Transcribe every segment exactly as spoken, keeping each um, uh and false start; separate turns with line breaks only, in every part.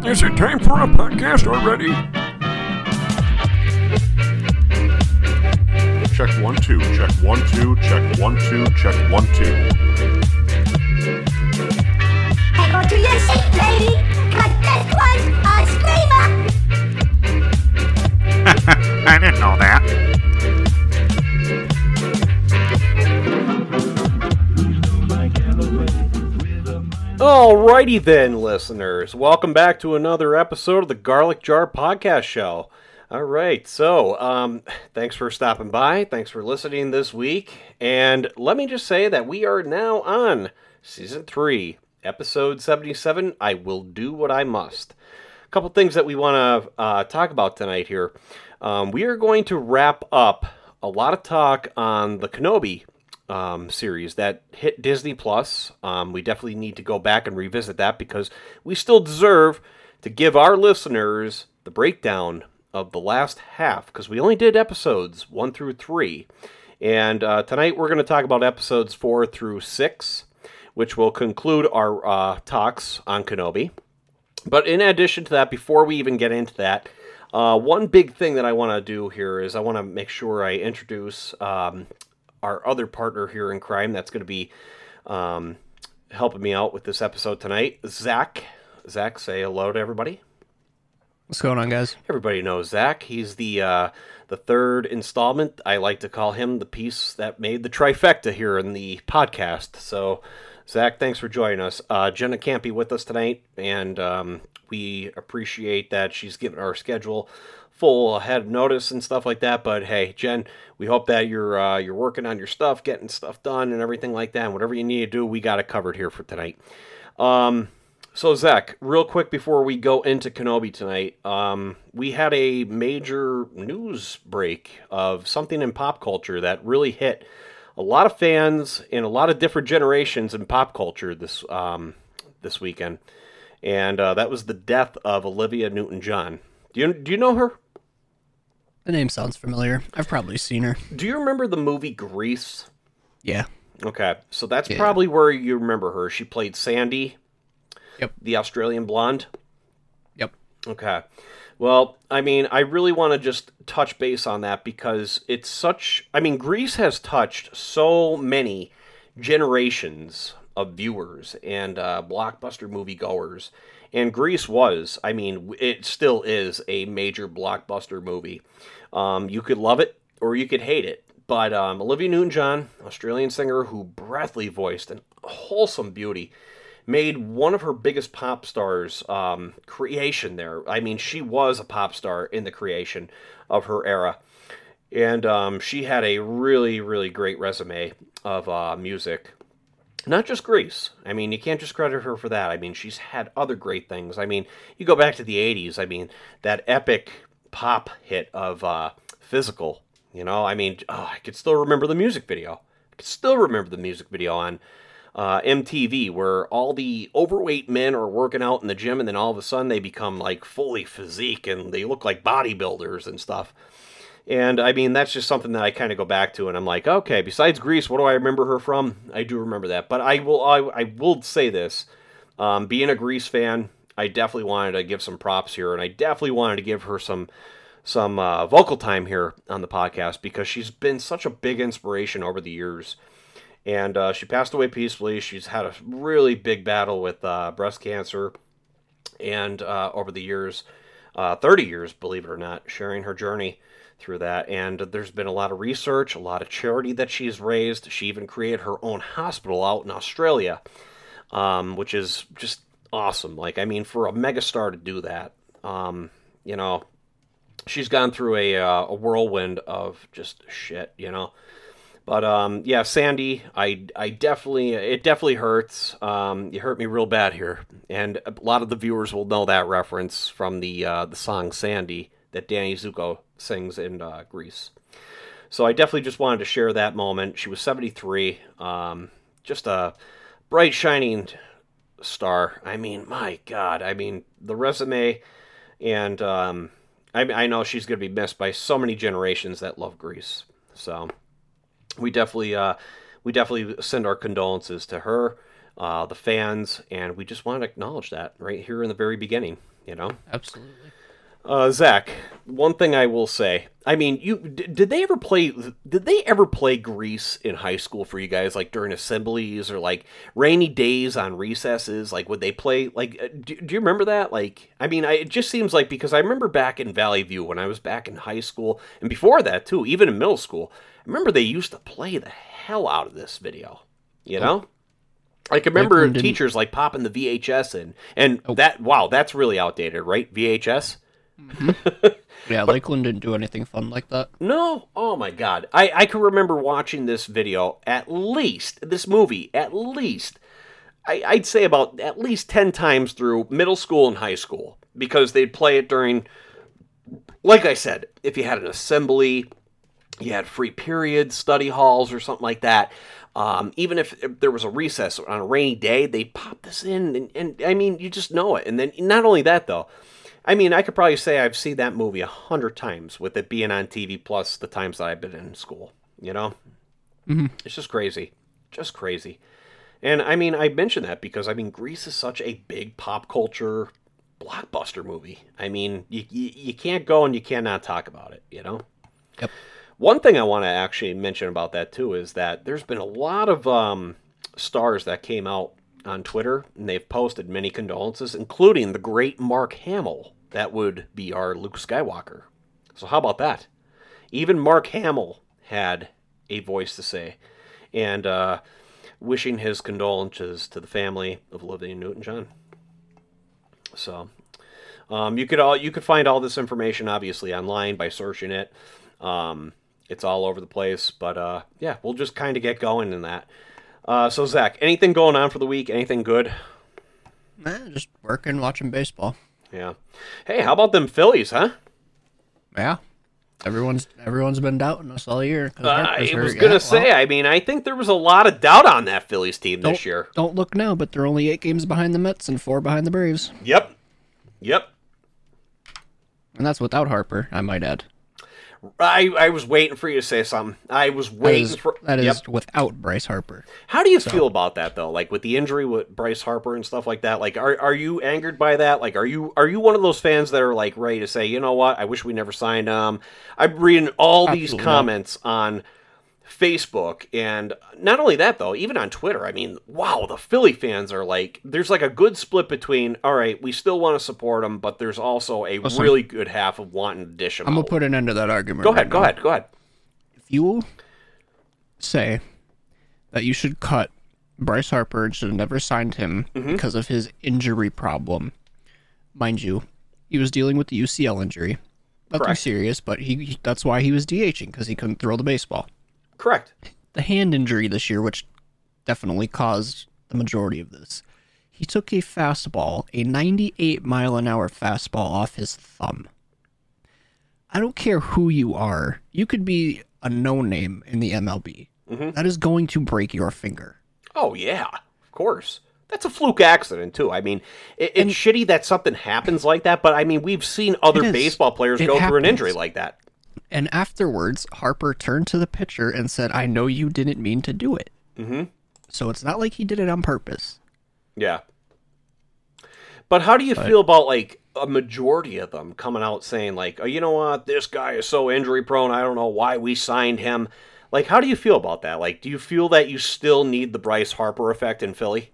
Is it time for a podcast already?
Check one, two, check one, two, check one, two, check one, two.
Hey, go to your seat, lady, cause this one's a screamer!
I didn't know that.
Alrighty then, listeners. Welcome back to another episode of the Garlic Jar Podcast Show. Alright, so, um, thanks for stopping by. Thanks for listening this week. And let me just say that we are now on Season three, Episode seventy-seven, I Will Do What I Must. A couple things that we want to uh, talk about tonight here. Um, we are going to wrap up a lot of talk on the Kenobi Um, series that hit Disney Plus. Um, we definitely need to go back and revisit that because we still deserve to give our listeners the breakdown of the last half because we only did episodes one through three. And uh, tonight we're going to talk about episodes four through six, which will conclude our uh, talks on Kenobi. But in addition to that, before we even get into that, uh, one big thing that I want to do here is I want to make sure I introduce Um, our other partner here in crime that's going to be um, helping me out with this episode tonight, Zach. Zach, say hello to everybody.
What's going on, guys?
Everybody knows Zach. He's the uh, the third installment. I like to call him the piece that made the trifecta here in the podcast. So, Zach, thanks for joining us. Uh, Jenna can't be with us tonight, and um, we appreciate that she's given our schedule full ahead of notice and stuff like that. But hey, Jen, we hope that you're uh, you're working on your stuff, getting stuff done, and everything like that. And whatever you need to do, we got it covered here for tonight. Um, so Zach, real quick before we go into Kenobi tonight, um, we had a major news break of something in pop culture that really hit a lot of fans in a lot of different generations in pop culture this um, this weekend, and uh, that was the death of Olivia Newton-John. Do you do you know her?
The name sounds familiar. I've probably seen her.
Do you remember the movie Grease?
Yeah.
Okay, so that's
Yeah.
probably where you remember her. She played Sandy,
Yep.
the Australian blonde.
Yep.
Okay. Well, I mean, I really want to just touch base on that because it's such... I mean, Grease has touched so many generations of viewers and uh, blockbuster moviegoers. And Grease was, I mean, it still is a major blockbuster movie. Um, you could love it or you could hate it. But um, Olivia Newton-John, Australian singer who breathly voiced an wholesome beauty, made one of her biggest pop stars um, creation there. I mean, she was a pop star in the creation of her era. And um, she had a really, really great resume of uh, music. Not just Grease. I mean, you can't just credit her for that. I mean, she's had other great things. I mean, you go back to the eighties. I mean, that epic pop hit of uh, Physical. You know, I mean, oh, I could still remember the music video. I could still remember the music video on uh, M T V where all the overweight men are working out in the gym and then all of a sudden they become like fully physique and they look like bodybuilders and stuff. And, I mean, that's just something that I kind of go back to, and I'm like, okay, besides Grease, what do I remember her from? I do remember that. But I will I, I will say this. Um, being a Grease fan, I definitely wanted to give some props here, and I definitely wanted to give her some some uh, vocal time here on the podcast because she's been such a big inspiration over the years. And uh, she passed away peacefully. She's had a really big battle with uh, breast cancer, and uh, over the years, uh, thirty years, believe it or not, sharing her journey through that. And there's been a lot of research, a lot of charity that she's raised. She even created her own hospital out in Australia, um, which is just awesome. Like, I mean, for a megastar to do that, um, you know, she's gone through a, uh, a whirlwind of just shit, you know. But, um, yeah, Sandy, I, I definitely, it definitely hurts. Um, you hurt me real bad here. And a lot of the viewers will know that reference from the, uh, the song Sandy that Danny Zuko sings in uh, Grease. So I definitely just wanted to share that moment. She was seventy-three. Um, just a bright, shining star. I mean, my God. I mean, the resume, and um, I, I know she's going to be missed by so many generations that love Grease. So we definitely, uh, we definitely send our condolences to her, uh, the fans, and we just want to acknowledge that right here in the very beginning. You know?
Absolutely.
Uh, Zach, one thing I will say. I mean, you d- did they ever play? Did they ever play Grease in high school for you guys? Like during assemblies or like rainy days on recesses? Like would they play? Like, uh, do, do you remember that? Like, I mean, I, it just seems like because I remember back in Valley View when I was back in high school and before that too, even in middle school. I remember they used to play the hell out of this video. You know. I can remember
Lakeland didn't-
teachers like popping the V H S in, and
Oh.
that wow, that's really outdated, right? V H S.
Yeah, Lakeland didn't do anything fun like that.
No, oh my God, I I can remember watching this video at least this movie at least I, I'd say about at least ten times through middle school and high school because they'd play it during, like I said, if you had an assembly, you had free periods, study halls, or something like that. Um, even if, if there was a recess on a rainy day, they'd pop this in, and, and I mean, you just know it. And then not only that, though, I mean, I could probably say I've seen that movie a hundred times with it being on T V plus the times that I've been in school. You know,
mm-hmm.
It's just crazy, just crazy. And I mean, I mention that because I mean, Grease is such a big pop culture blockbuster movie. I mean, you you, you can't go and you cannot talk about it. You know.
Yep.
One thing I want to actually mention about that too is that there's been a lot of um, stars that came out on Twitter, and they've posted many condolences, including the great Mark Hamill. That would be our Luke Skywalker. So how about that? Even Mark Hamill had a voice to say, and uh, wishing his condolences to the family of Olivia Newton-John. So um, you could all you could find all this information obviously online by searching it. Um, it's all over the place, but uh, yeah, we'll just kind of get going in that. Uh, so, Zach, anything going on for the week? Anything good?
Eh, just working, watching baseball.
Yeah. Hey, how about them Phillies, huh?
Yeah. Everyone's everyone's been doubting us all year. 'cause
Uh,
Harper's
I was
hurt.
going to
Yeah,
say,
well,
I mean, I think there was a lot of doubt on that Phillies team
don't,
this year.
Don't look now, but they're only eight games behind the Mets and four behind the Braves.
Yep. Yep.
And that's without Harper, I might add.
I, I was waiting for you to say something. I was
That
waiting
is,
for...
that is
Yep.
without Bryce Harper.
How do you feel about that though? Like with the injury with Bryce Harper and stuff like that. Like, are are you angered by that? Like, are you are you one of those fans that are like ready to say, you know what? I wish we never signed him. I'm reading all these
Absolutely.
comments on Facebook, and not only that though, even on Twitter. I mean, wow, the Philly fans are like, there's like a good split between, all right, we still want to support him, but there's also a
Listen,
really good half of wanting to dish him
I'm
out.
going to put an end to that argument.
Go
right
ahead, go
now.
ahead, go ahead.
If you say that you should cut Bryce Harper and should have never signed him
Mm-hmm.
because of his injury problem, mind you, he was dealing with the U C L injury. Nothing
Correct.
serious, but he that's why he was DHing, because he couldn't throw the baseball.
Correct.
The hand injury this year, which definitely caused the majority of this, he took a fastball, a ninety-eight mile an hour fastball off his thumb. I don't care who you are. You could be a no-name in the M L B.
Mm-hmm.
That is going to break your finger.
Oh, yeah, of course. That's a fluke accident, too. I mean, it, it's shitty that something happens like that, but I mean, we've seen other
It is.
baseball players
It
go through an
happens.
injury like that.
And afterwards, Harper turned to the pitcher and said, I know you didn't mean to do it.
Mm-hmm.
So it's not like he did it on purpose.
Yeah. But how do you
But-
feel about, like, a majority of them coming out saying, like, oh, you know what, this guy is so injury prone, I don't know why we signed him. Like, how do you feel about that? Like, do you feel that you still need the Bryce Harper effect in Philly?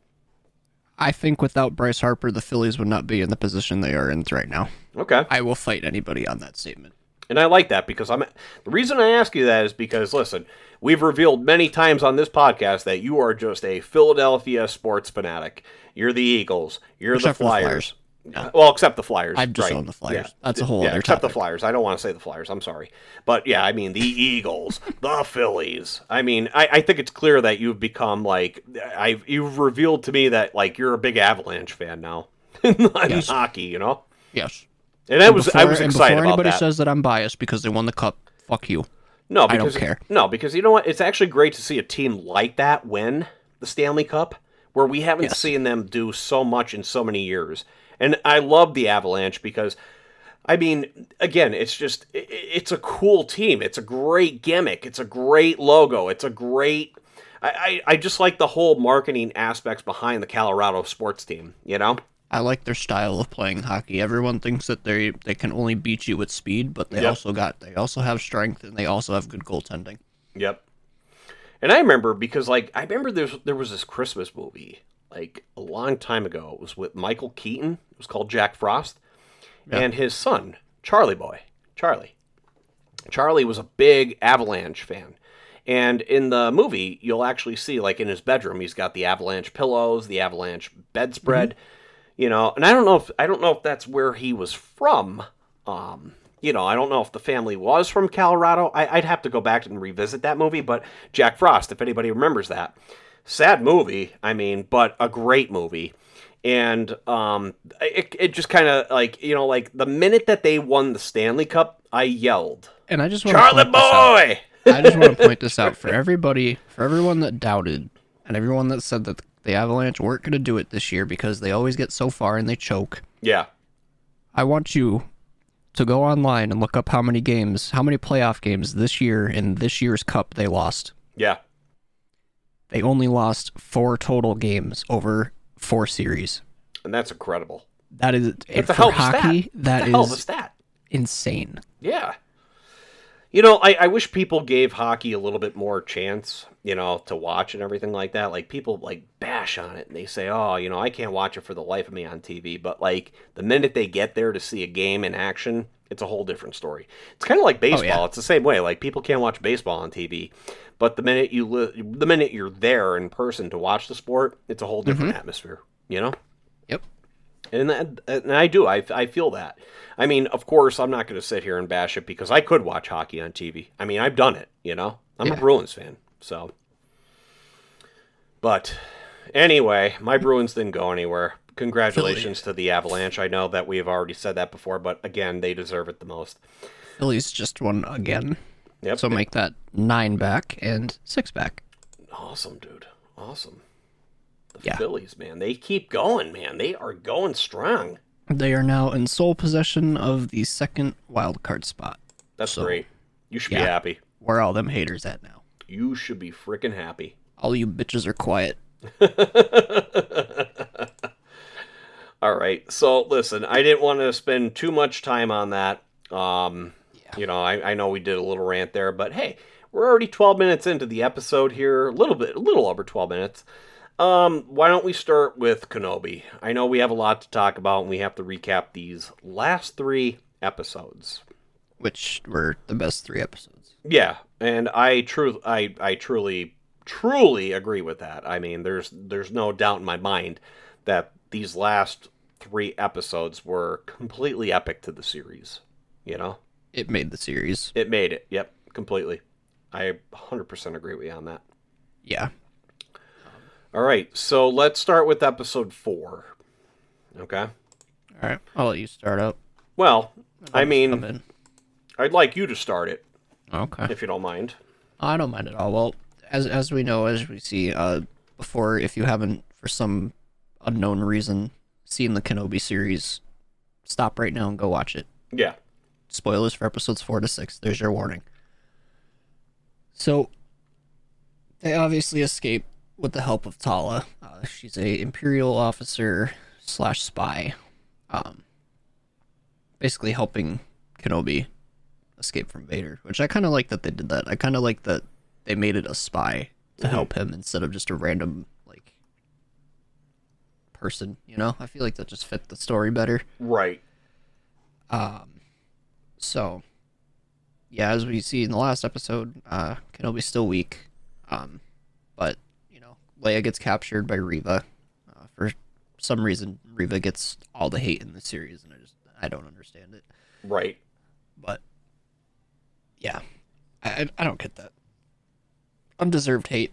I think without Bryce Harper, the Phillies would not be in the position they are in right now.
Okay.
I will fight anybody on that statement.
And I like that because I'm the reason I ask you that is because listen, we've revealed many times on this podcast that you are just a Philadelphia sports fanatic. You're the Eagles. You're
Except
the
for the
Flyers.
Flyers. Yeah.
Well, except the Flyers.
I just
right.
own the Flyers.
Yeah.
That's a whole
yeah,
other
except
topic.
the Flyers. I don't want to say the Flyers. I'm sorry. But yeah, I mean the Eagles, the Phillies. I mean, I, I think it's clear that you've become like I've you've revealed to me that like you're a big Avalanche fan now in
Yes.
hockey, you know?
Yes.
And I
And
was
before,
I was
and
excited
before
about
anybody
that.
says that I'm biased because they won the cup, fuck you.
No,
I don't
because
care.
No, because you know what? It's actually great to see a team like that win the Stanley Cup, where we haven't
Yes.
seen them do so much in so many years. And I love the Avalanche because, I mean, again, it's just i- i- it's a cool team. It's a great gimmick. It's a great logo. It's a great. I, I, I just like the whole marketing aspects behind the Colorado sports team. You know.
I like their style of playing hockey. Everyone thinks that they they can only beat you with speed, but they
Yep.
also got they also have strength and they also have good goaltending.
Yep. And I remember because, like, I remember there's there was this Christmas movie, like, a long time ago. It was with Michael Keaton. It was called Jack Frost.
Yeah.
And his son, Charlie Boy. Charlie. Charlie was a big Avalanche fan. And in the movie, you'll actually see, like, in his bedroom, he's got the Avalanche pillows, the Avalanche bedspread, you know. And I don't know if I don't know if that's where he was from. Um, you know, I don't know if the family was from Colorado. I, I'd have to go back and revisit that movie. But Jack Frost, if anybody remembers that, sad movie. I mean, but a great movie. And um, it it just kind of like, you know, like the minute that they won the Stanley Cup, I yelled,
And I just want
Charlie
to point this out.
Boy!
I just want to point this out for everybody, for everyone that doubted, and everyone that said that the Avalanche weren't going to do it this year because they always get so far and they choke.
Yeah.
I want you to go online and look up how many games, how many playoff games this year in this year's cup they lost.
Yeah.
They only lost four total games over four series.
And that's incredible.
That is,
That's a
for
hell of a
hockey,
stat.
that
That's a hell of a
is
stat.
insane.
Yeah. You know, I, I wish people gave hockey a little bit more chance, you know, to watch and everything like that. Like, people, like, bash on it, and they say, oh, you know, I can't watch it for the life of me on T V. But, like, the minute they get there to see a game in action, it's a whole different story. It's kind of like baseball.
yeah.
It's the same way. Like, people can't watch baseball on T V. But the minute you li- the minute you're there in person to watch the sport, it's a whole different atmosphere, you know?
Yep.
And, that, and I do. I, I feel that. I mean, of course, I'm not going to sit here and bash it because I could watch hockey on T V. I mean, I've done it, you know? I'm
Yeah.
a Bruins fan, so. But anyway, my Bruins didn't go anywhere. Congratulations to the Avalanche. I know that we have already said that before, but again, they deserve it the most.
Phillies just won again.
Yep.
So make that nine back and six back.
Awesome, dude. Awesome. The
Yeah.
Phillies, man. They keep going, man. They are going strong.
They are now in sole possession of the second wild card spot.
That's
So,
great. You should be
yeah.
happy.
Where are all them haters at now?
You should be freaking happy.
All you bitches are quiet.
All right. So listen, I didn't want to spend too much time on that. Um, You know, I, I know we did a little rant there, but hey, we're already twelve minutes into the episode here, a little bit, a little over twelve minutes. Um, why don't we start with Kenobi? I know we have a lot to talk about, and we have to recap these last three episodes.
Which were the best three episodes.
Yeah, and I truly, I, I truly, truly agree with that. I mean, there's there's no doubt in my mind that these last three episodes were completely epic to the series. You know,
It made the series.
it made it. Yep, completely. I one hundred percent agree with you on that.
Yeah.
All right, so let's start with episode four. Okay.
All right. I'll let you start out.
Well, I
Come
mean,
in.
I'd like you to start it
Okay.
if you don't mind.
I don't mind at all. Well, as as we know, as we see, uh, before, if you haven't, for some unknown reason, seen the Kenobi series, stop right now and go watch it.
Yeah.
Spoilers for episodes four to six. There's your warning. So, they obviously escape with the help of Tala. Uh, she's a Imperial officer slash spy, um, basically helping Kenobi escape from Vader. Which I kind of like that they did that. I kind of like that they made it a spy to
Mhm.
help him instead of just a random like person. You know, I feel like that just fit the story better.
Right.
Um, so, yeah, as we see in the last episode, uh, Kenobi's still weak. Um, but, you know, Leia gets captured by Reva. Uh, for some reason, Reva gets all the hate in the series, and I just, I don't understand it.
Right.
But, yeah, I, I, I don't get that. Undeserved hate.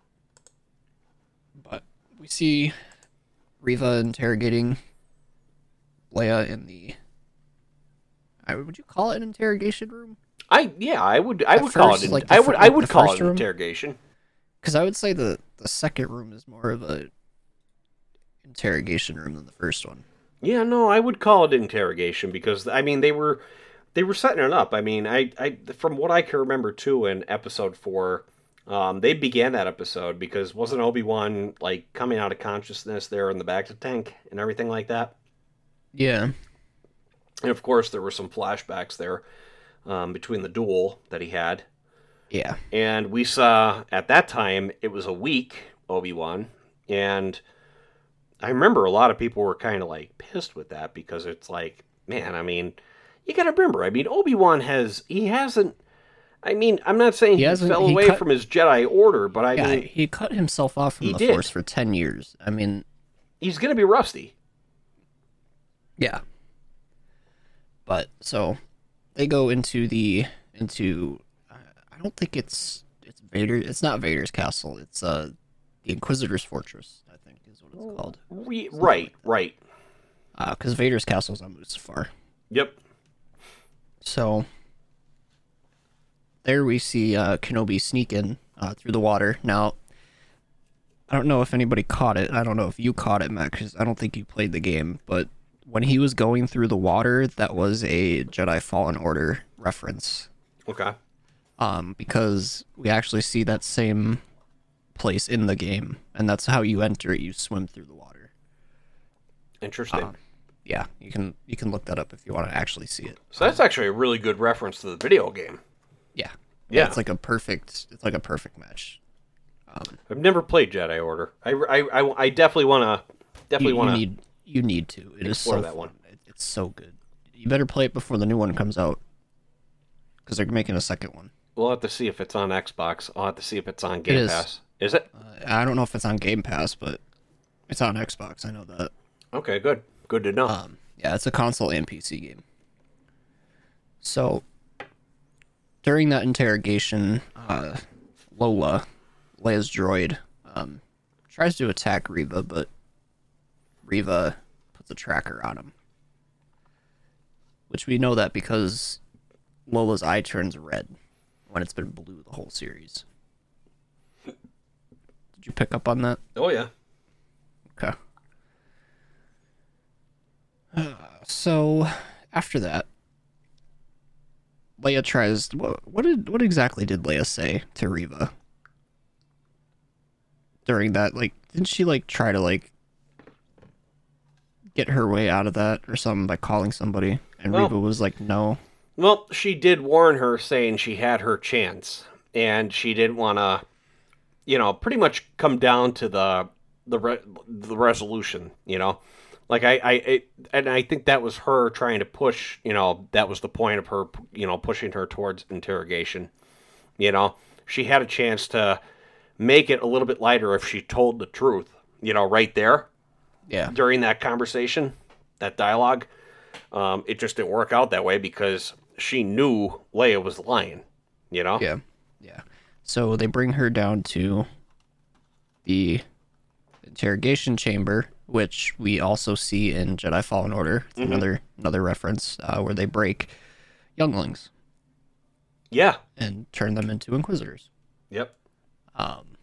But we see Reva interrogating Leia in the, I, would you call it an interrogation room?
I yeah, I would I
At
would call
first,
it an,
like, the
I
fir-
would I
like,
would
the
call
first
it an
room?
interrogation.
Because I would say the, the second room is more of a interrogation room than the first one.
Yeah, no, I would call it interrogation because I mean they were they were setting it up. I mean, I, I from what I can remember too in episode four, Um, they began that episode because wasn't Obi-Wan like coming out of consciousness there in the bacta tank and everything like that?
Yeah.
And of course, there were some flashbacks there um, between the duel that he had.
Yeah.
And we saw, at that time, it was a weak Obi-Wan. And I remember a lot of people were kind of like pissed with that because it's like, man, I mean, you got to remember, I mean, Obi-Wan has, he hasn't, I mean, I'm not saying
He
he,
hasn't-
fell
he
away
cut-
from his Jedi Order, but I
Yeah,
mean,
he cut himself off from
he
the
did.
Force for ten years. I mean,
he's going to be rusty.
yeah. But, so, they go into the, into, uh, I don't think it's, it's Vader, it's not Vader's castle, it's, uh, the Inquisitor's Fortress, I think is what it's called.
Re- right, right.
Uh, because Vader's castle's on Mustafar.
Yep.
So, there we see uh, Kenobi sneak in uh, through the water. Now, I don't know if anybody caught it. I don't know if you caught it, Matt, because I don't think you played the game. But when he was going through the water, that was a Jedi Fallen Order reference.
Okay.
Um, because we actually see that same place in the game, and that's how you enter it. You swim through the water.
Interesting.
Um, yeah, you can you can look that up if you want to actually see it.
So that's actually a really good reference to the video game.
Yeah,
Yeah.
it's like a perfect. It's like a perfect match.
I've never played Jedi Order. I, I, I, I definitely want to definitely
you,
want
you
to
need you need to. It is
explore
so
that
fun.
one.
It, it's so good. You better play it before the new one comes out, because they're making a second one.
We'll have to see if it's on Xbox. I'll have to see if it's on Game
is.
Pass. Is it?
Uh, I don't know if it's on Game Pass, but it's on Xbox. I know that.
Okay, good. Good to know.
Um, yeah, it's a console and P C game. So during that interrogation, uh, Lola, Leia's droid, um, tries to attack Reva, but Reva puts a tracker on him. Which we know that because Lola's eye turns red when it's been blue the whole series. Did you pick up on that?
oh yeah.
Okay. Uh, so after that, Leia tries. What, what did what exactly did Leia say to Reva during that? Like, didn't she like try to like get her way out of that or something by calling somebody? And
Well-
Reva was like, "No."
Well, she did warn her, saying she had her chance, and she didn't want to, you know, pretty much come down to the the re- the resolution. You know, like I I it, and I think that was her trying to push. You know, that was the point of her. You know, pushing her towards interrogation. You know, she had a chance to make it a little bit lighter if she told the truth. You know, right there
Yeah.
during that conversation, that dialogue. Um, it just didn't work out that way because she knew Leia was lying, you know?
Yeah. Yeah. So they bring her down to the interrogation chamber, which we also see in Jedi Fallen Order. It's another another reference uh, where they break younglings
Yeah.
and turn them into Inquisitors.
Yep.
Um,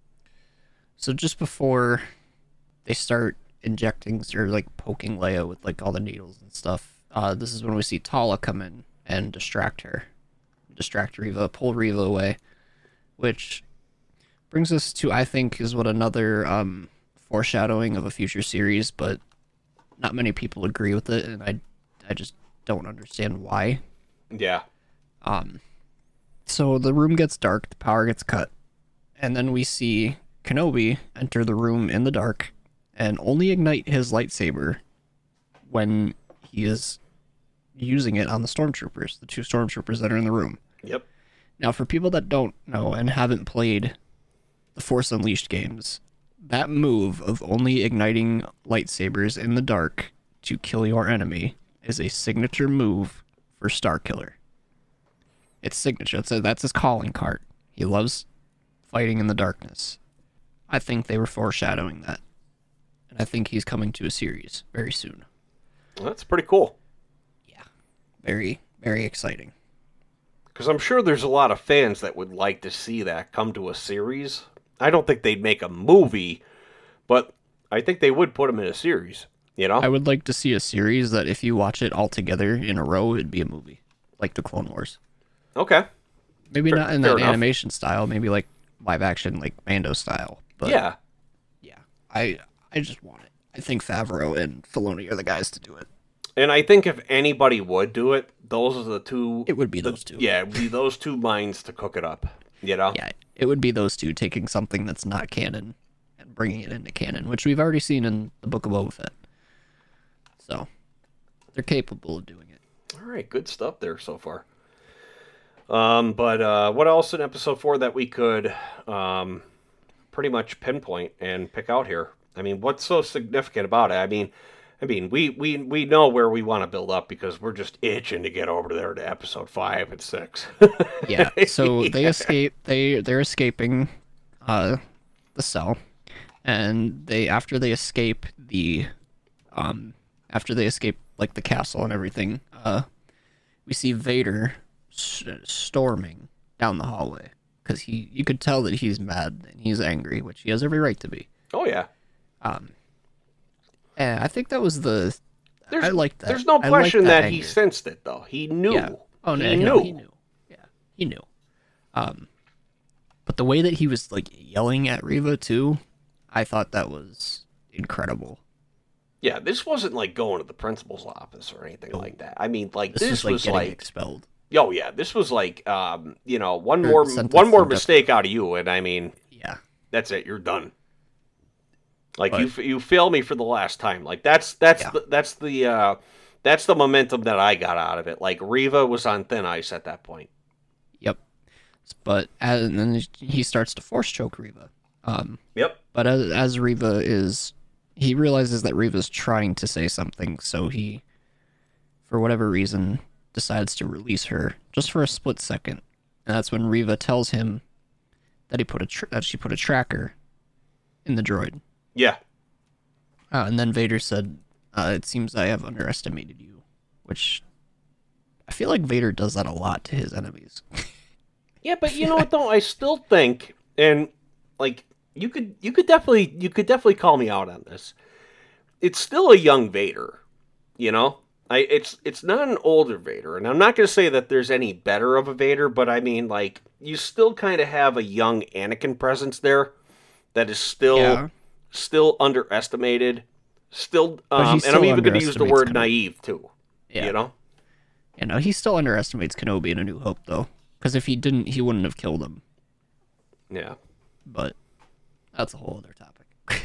so just before they start injecting or like poking Leia with like all the needles and stuff, uh, this is when we see Tala come in and distract her, distract Reva, pull Reva away, which brings us to I think is what another um, foreshadowing of a future series, but not many people agree with it, and I I just don't understand why.
Yeah.
Um, so the room gets dark, the power gets cut, and then we see Kenobi enter the room in the dark and only ignite his lightsaber when he is using it on the stormtroopers, the two stormtroopers that are in the room.
Yep.
Now, for people that don't know and haven't played the Force Unleashed games, that move of only igniting lightsabers in the dark to kill your enemy is a signature move for Starkiller. It's signature. It's a, that's his calling card. He loves fighting in the darkness. I think they were foreshadowing that. And I think he's coming to a series very soon.
Well, that's pretty cool.
Yeah. Very, very exciting.
Because I'm sure there's a lot of fans that would like to see that come to a series. I don't think they'd make a movie, but I think they would put them in a series, you know?
I would like to see a series that if you watch it all together in a row, it'd be a movie. Like the Clone Wars.
Okay.
Maybe
Fair-
not in
fair
that
enough.
animation style. Maybe like live action like Mando style. But
yeah.
yeah, I I just want it. I think Favreau and Filoni are the guys to do it.
And I think if anybody would do it, those are the two.
It would be
the,
those two.
Yeah, it would be those two minds to cook it up. You know?
Yeah, it would be those two taking something that's not canon and bringing it into canon, which we've already seen in the Book of Boba Fett. So they're capable of doing it.
All right, good stuff there so far. Um, but uh, what else in episode four that we could um, pretty much pinpoint and pick out here? I mean, what's so significant about it? I mean, I mean, we, we, we know where we want to build up because we're just itching to get over there to episode five and six.
Yeah. So they
yeah.
escape. They they're escaping uh, the cell, and they after they escape the um after they escape like the castle and everything, uh, we see Vader s- storming down the hallway because he you could tell that he's mad and he's angry, which he has every right to be.
Oh yeah.
Um, and I think that was the.
There's,
I like that.
There's no
I like
question that,
anger.
he sensed it, though. He knew.
Yeah. Oh no,
he
no,
knew.
he knew. Yeah, he knew. Um, but the way that he was like yelling at Reva too, I thought that was incredible.
Yeah, this wasn't like going to the principal's office or anything like that. I mean, like
This,
this,
was like
was
getting
like,
expelled.
oh yeah, this was like, um, you know, one
Or
more,
sentence
one more
indefinite.
mistake out of you, and I mean,
Yeah.
that's it. You're done. Like
But-
you, f- you fail me for the last time. Like that's that's
Yeah.
the, that's the uh, that's the momentum that I got out of it. Like Reva was on thin ice at that point.
Yep. But as, and then he starts to force choke Reva. Um,
Yep.
but as, as Reva is, he realizes that Reva's trying to say something, so he, for whatever reason, decides to release her just for a split second. And that's when Reva tells him that he put a tr- that she put a tracker in the droid.
Yeah.
Uh, and then Vader said, uh, "It seems I have underestimated you," which I feel like Vader does that a lot to his enemies.
Yeah, but you know what though? I still think, and like you could, you could definitely, you could definitely call me out on this. It's still a young Vader, you know. I it's it's not an older Vader, and I'm not going to say that there's any better of a Vader, but I mean, like you still kind of have a young Anakin presence there that is still
Yeah.
still underestimated, still,
But
um,
he
and
still
I'm even going to use the
underestimates
word
Kenobi.
naive too.
Yeah.
You know.
You know, he still underestimates Kenobi in A New Hope, though, because if he didn't, he wouldn't have killed him.
Yeah.
But that's a whole other topic.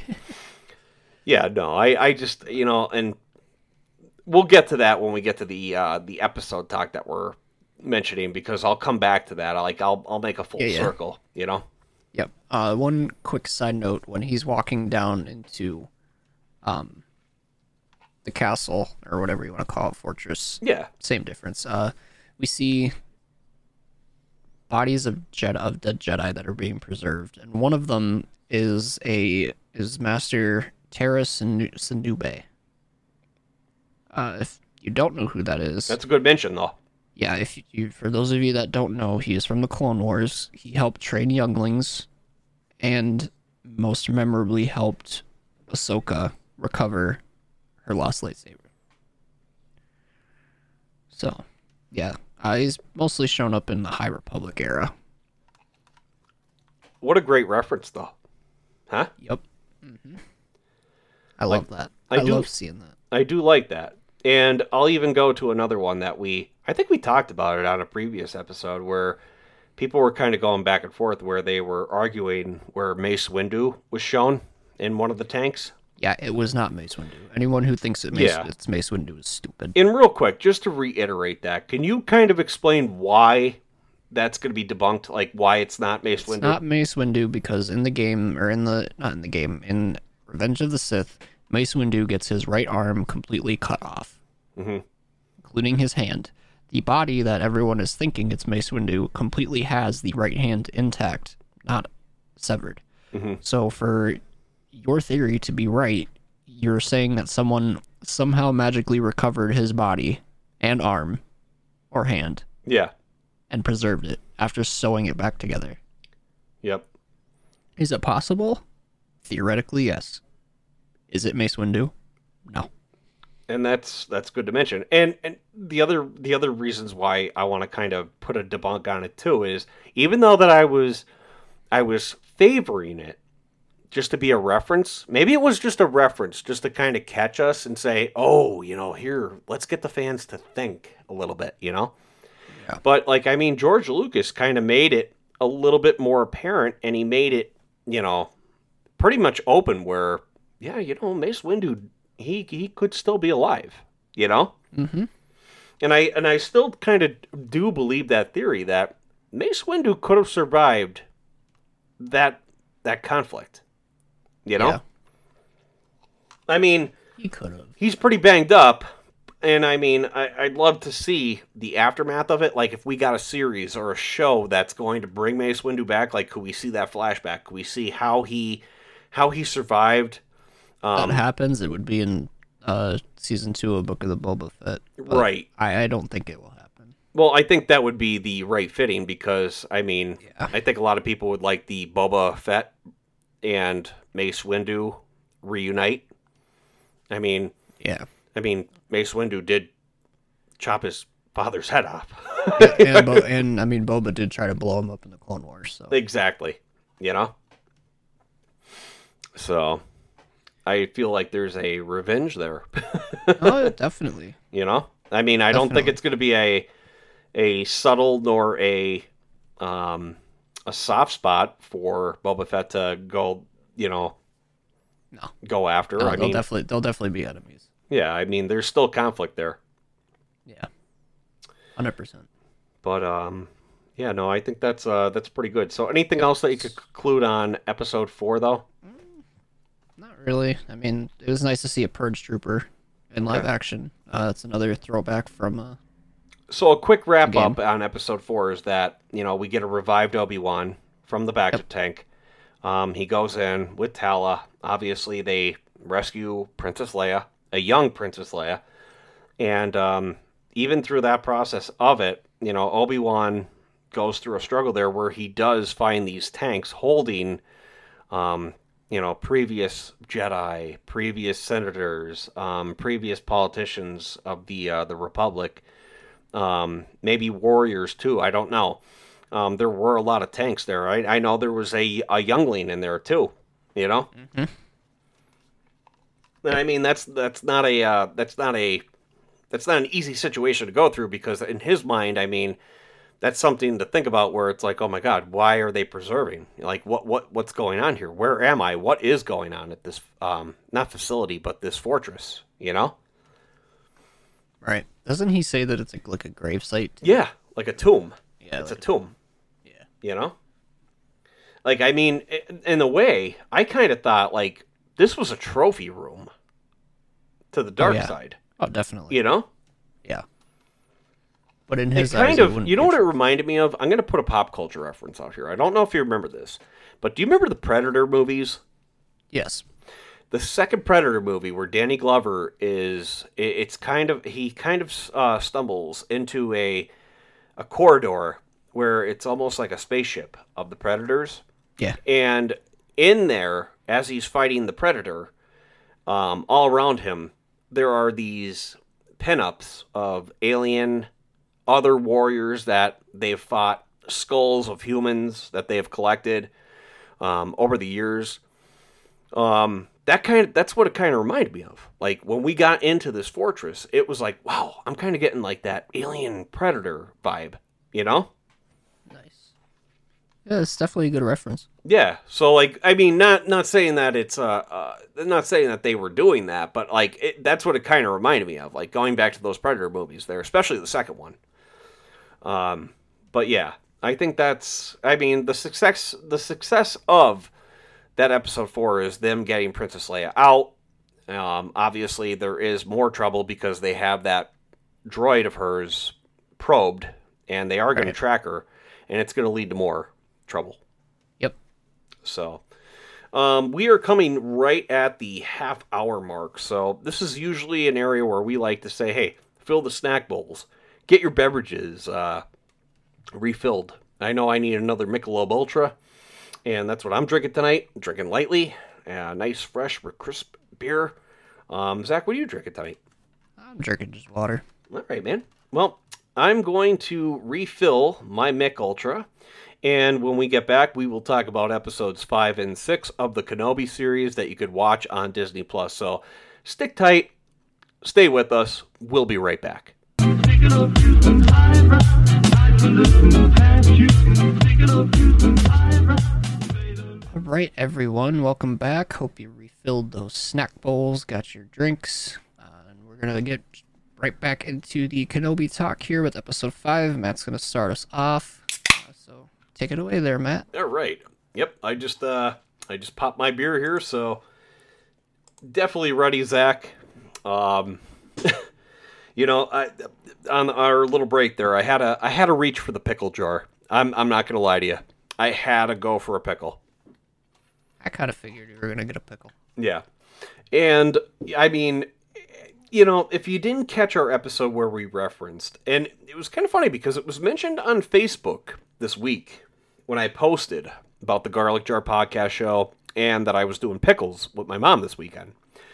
Yeah, no, I, I just, you know, and we'll get to that when we get to the uh, the episode talk that we're mentioning, because I'll come back to that. I like, I'll I'll make a full
Yeah, yeah.
circle, you know.
Yep. Uh, one quick side note: when he's walking down into, um, the castle or whatever you want to call it, fortress.
Yeah,
Same difference. Uh, we see bodies of Jedi of dead Jedi that are being preserved, and one of them is a is Master Terra Sinu- Sinube. Uh, if you don't know who that is,
that's a good mention, though.
yeah. If you, for those of you that don't know, he is from the Clone Wars. He helped train younglings, and most memorably helped Ahsoka recover her lost lightsaber. So, yeah, uh, he's mostly shown up in the High Republic era.
What a great reference, though, huh?
Yep. hmm I love that.
I
I,
do-
love seeing that.
I do like that. And I'll even go to another one that we, I think we talked about it on a previous episode, where people were kind of going back and forth, where they were arguing where Mace Windu was shown in one of the tanks.
Yeah, it was not Mace Windu. Anyone who thinks it Mace,
Yeah.
it's Mace Windu is stupid.
And real quick, just to reiterate that, can you kind of explain why that's going to be debunked? Like, why it's not Mace
It's
Windu?
not Mace Windu because in the game, or in the, not in the game, in Revenge of the Sith, Mace Windu gets his right arm completely cut off,
Mhm.
including his hand. The body that everyone is thinking it's Mace Windu completely has the right hand intact, not severed.
Mhm.
So for your theory to be right, you're saying that someone somehow magically recovered his body and arm or hand
Yeah.
and preserved it after sewing it back together.
Yep.
Is it possible? Theoretically, yes. Is it Mace Windu? No.
And that's that's good to mention. And and the other the other reasons why I want to kind of put a debunk on it too is, even though that I was I was favoring it just to be a reference. Maybe it was just a reference just to kind of catch us and say, oh, you know, here, let's get the fans to think a little bit, you know?
Yeah.
But, like, I mean, George Lucas kind of made it a little bit more apparent, and he made it, you know, pretty much open where, yeah, you know, Mace Windu, he, he could still be alive, you know?
Mm-hmm.
And I and I still kind of do believe that theory that Mace Windu could have survived that that conflict. You know?
Yeah.
I mean,
He could have.
he's pretty banged up, and I mean, I, I'd love to see the aftermath of it. Like, if we got a series or a show that's going to bring Mace Windu back, like, could we see that flashback? Could we see how he how he survived? Um,
that happens, it would be in uh, season two of Book of the Boba Fett. but
right.
I, I don't think it will happen.
Well, I think that would be the right fitting because, I mean,
Yeah.
I think a lot of people would like the Boba Fett and Mace Windu reunite. I mean,
Yeah.
I mean, Mace Windu did chop his father's head off.
and, Bo- and I mean, Boba did try to blow him up in the Clone Wars. So
Exactly. You know? So, I feel like there's a revenge there.
oh, definitely.
You know? I mean, I don't think
Definitely.
it's going to be a a subtle nor a um a soft spot for Boba Fett to go, you know,
No.
go after.
No,
I
they'll
mean,
definitely they'll definitely be enemies.
yeah, I mean, there's still conflict there.
Yeah. Hundred percent.
But um yeah, no, I think that's uh that's pretty good. So anything else that you could conclude on episode four though?
Not really. I mean, it was nice to see a Purge Trooper in live
Okay.
action. Uh, that's another throwback from. Uh,
So a quick wrap
Game.
up on episode four is that, you know, we get a revived Obi-Wan from the back
Yep.
tank. Um, he goes in with Tala. Obviously, they rescue Princess Leia, a young Princess Leia. And um, even through that process of it, you know, Obi-Wan goes through a struggle there where he does find these tanks holding, um, you know, previous Jedi, previous senators, um, previous politicians of the uh, the Republic. Um, maybe warriors too. I don't know. Um, there were a lot of tanks there. Right? I know there was a a youngling in there too. You know.
Mhm.
And I mean, that's that's not a uh, that's not a that's not an easy situation to go through because in his mind, I mean, that's something to think about. Where it's like, oh my God, why are they preserving? Like, what what what's going on here? Where am I? What is going on at this um not facility but this fortress? You know.
right. Doesn't he say that it's like, like a grave site?
Yeah, like a tomb.
Yeah.
It's
like-
a tomb.
Yeah.
You know? Like, I mean, i- in a way, I kind of thought, like, this was a trophy room to the dark
yeah.
side.
Oh, definitely.
You know?
Yeah. But in
It
his eyes,
kind
it
of,
wouldn't
you know
be
what it
true.
reminded me of? I'm going to put a pop culture reference out here. I don't know if you remember this, but do you remember the Predator movies?
Yes.
The second Predator movie where Danny Glover is, i- it's kind of, he kind of uh, stumbles into a, a corridor where it's almost like a spaceship of the Predators.
Yeah.
And in there, as he's fighting the Predator, um, all around him, there are these pinups of alien, other warriors that they've fought, skulls of humans that they have collected um, over the years. Um, that kind of, that's what it kind of reminded me of. Like, when we got into this fortress, it was like, wow, I'm kind of getting like that alien Predator vibe, you know?
Nice. Yeah, it's definitely a good reference.
Yeah, so like I mean, not not saying that it's uh, uh not saying that they were doing that, but like it, that's what it kind of reminded me of, like going back to those Predator movies there, especially the second one. Um, but yeah, I think that's I mean the success the success of that episode four is them getting Princess Leia out. Um, obviously there is more trouble because they have that droid of hers probed, and they are going
Right.
to track her, and it's going to lead to more trouble.
Yep.
So, um, we are coming right at the half hour mark. So, this is usually an area where we like to say, hey, fill the snack bowls, get your beverages uh, refilled. I know I need another Michelob Ultra, and that's what I'm drinking tonight. I'm drinking lightly, a nice, fresh, crisp beer. Um, Zach, what are you drinking tonight?
I'm drinking just water.
All right, man. Well, I'm going to refill my Mick Ultra, And when we get back, we will talk about episodes five and six of the Kenobi series that you could watch on Disney Plus. So stick tight, stay with us. We'll be right back.
All right, everyone, welcome back. Hope you refilled those snack bowls, got your drinks, uh, and we're gonna get right back into the Kenobi talk here with episode five. Matt's gonna start us off, uh, so take it away there, Matt.
All right. Yep. I just uh, I just popped my beer here, so definitely ready, Zach. Um, you know, I, on our little break there, I had a I had to reach for the pickle jar. I'm I'm not gonna lie to you. I had to go for a pickle.
I kind of figured you were gonna get a pickle.
Yeah. And I mean, you know, if you didn't catch our episode where we referenced, and it was kind of funny because it was mentioned on Facebook this week when I posted about the Garlic Jar Podcast Show and that I was doing pickles with my mom this weekend.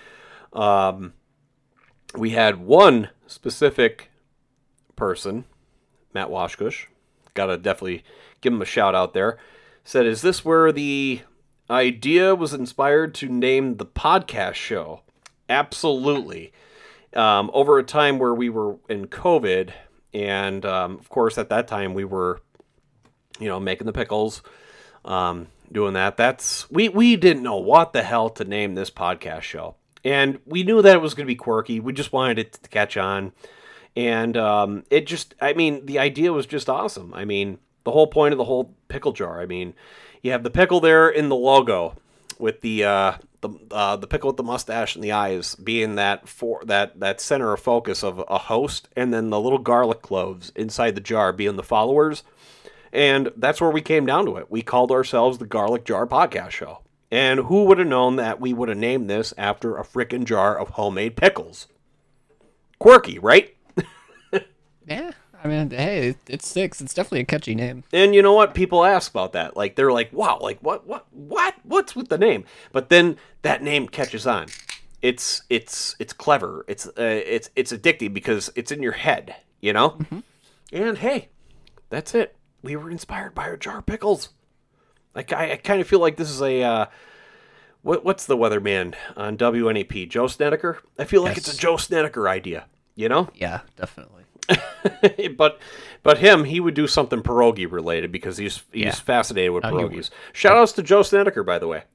Um, we had one specific person, Matt Washkush, gotta definitely give him a shout out there, said, is this where the idea was inspired to name the podcast show? Absolutely. Um, over a time where we were in COVID, and um, of course at that time we were, you know, making the pickles, um, doing that. That's we we didn't know what the hell to name this podcast show, and we knew that it was going to be quirky. We just wanted it to catch on, and um, it just, I mean, the idea was just awesome. I mean, the whole point of the whole pickle jar. I mean, you have the pickle there in the logo with the uh, the uh, the pickle with the mustache and the eyes being that for that that center of focus of a host, and then the little garlic cloves inside the jar being the followers. And that's where we came down to it. We called ourselves the Garlic Jar Podcast Show. And who would have known that we would have named this after a frickin' jar of homemade pickles? Quirky, right?
Yeah, I mean, hey, it, it sticks. It's definitely a catchy name.
And you know what? People ask about that. Like, they're like, wow, like, what, what, what? What's with the name? But then that name catches on. It's, it's, it's clever. It's, uh, it's, it's addictive because it's in your head, you know? Mm-hmm. And hey, that's it. We were inspired by our jar of pickles. Like, I, I kind of feel like this is a, uh, what, what's the weatherman on W N E P? Joe Snedeker? I feel like
Yes.
it's a Joe Snedeker idea, you know?
Yeah, definitely.
but but him, he would do something pierogi related because he's he's
Yeah.
fascinated with
No, he
pierogies. Shout outs to Joe Snedeker, by the way.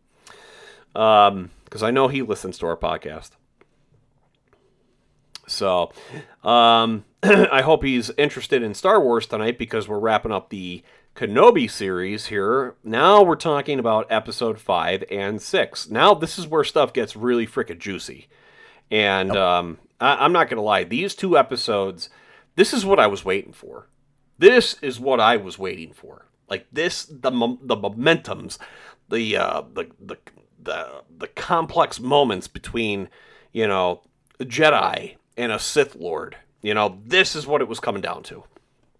Um, because I know he listens to our podcast. So, um, I hope he's interested in Star Wars tonight because we're wrapping up the Kenobi series here. Now we're talking about episode five and six. Now this is where stuff gets really frickin' juicy. And um, I- I'm not going to lie, these two episodes, this is what I was waiting for. This is what I was waiting for. Like this, the mom- the momentums, the, uh, the the the the complex moments between, you know, a Jedi and a Sith Lord. You know, this is what it was coming down to.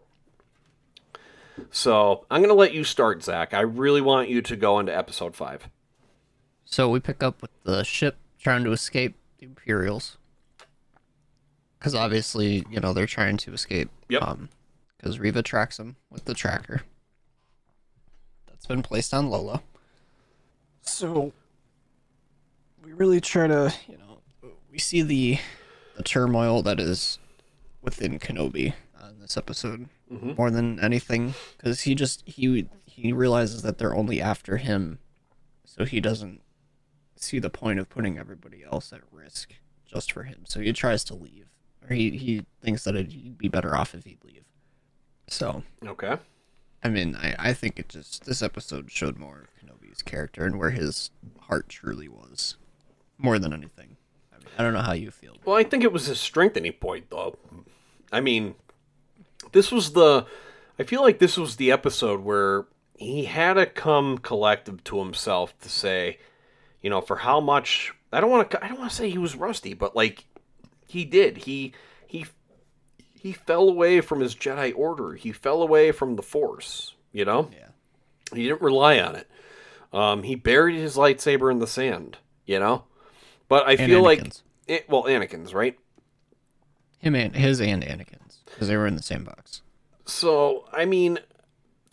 So I'm going to let you start, Zach. I really want you to go into episode five.
So we pick up with the ship trying to escape the Imperials. Because obviously, you know, they're trying to escape.
Yep.
Um, because Reva tracks them with the tracker that's been placed on Lola. So we really try to, you know, we see the the turmoil that is within Kenobi on this episode
Mm-hmm.
more than anything, because he just he he realizes that they're only after him, so he doesn't see the point of putting everybody else at risk just for him. So he tries to leave, or he he thinks that it'd he'd be better off if he'd leave. So
Okay.
I mean, I I think it just this episode showed more of Kenobi's character and where his heart truly was, more than anything. I mean, I don't know how you feel.
Well, I think it was his strengthening point, though. I mean, this was the... I feel like this was the episode where he had to come collective to himself to say, you know, for how much... I don't want to. I don't want to say he was rusty, but like, he did. He he he fell away from his Jedi Order. He fell away from the Force. You know.
Yeah.
He didn't rely on it. Um, he buried his lightsaber in the sand. You know. But I
And
feel like
Anakin's.
it, well, Anakin's, right?
Him and his and Anakin's, because they were in the same box.
So, I mean,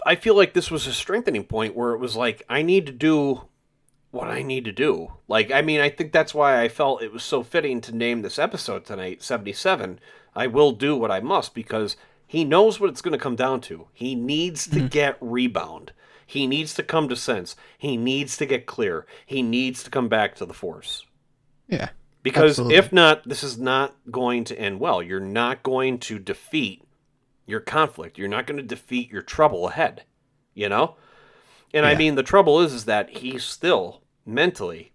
I feel like this was a strengthening point where it was like, I need to do what I need to do. Like, I mean, I think that's why I felt it was so fitting to name this episode tonight, seventy-seven. I will do what I must, because he knows what it's going to come down to. He needs to mm-hmm. get Rebound. He needs to come to sense. He needs to get clear. He needs to come back to the Force.
Yeah.
Because
absolutely.
if not, this is not going to end well. You're not going to defeat your conflict. You're not going to defeat your trouble ahead, you know? And yeah. I mean, the trouble is, is that he's still mentally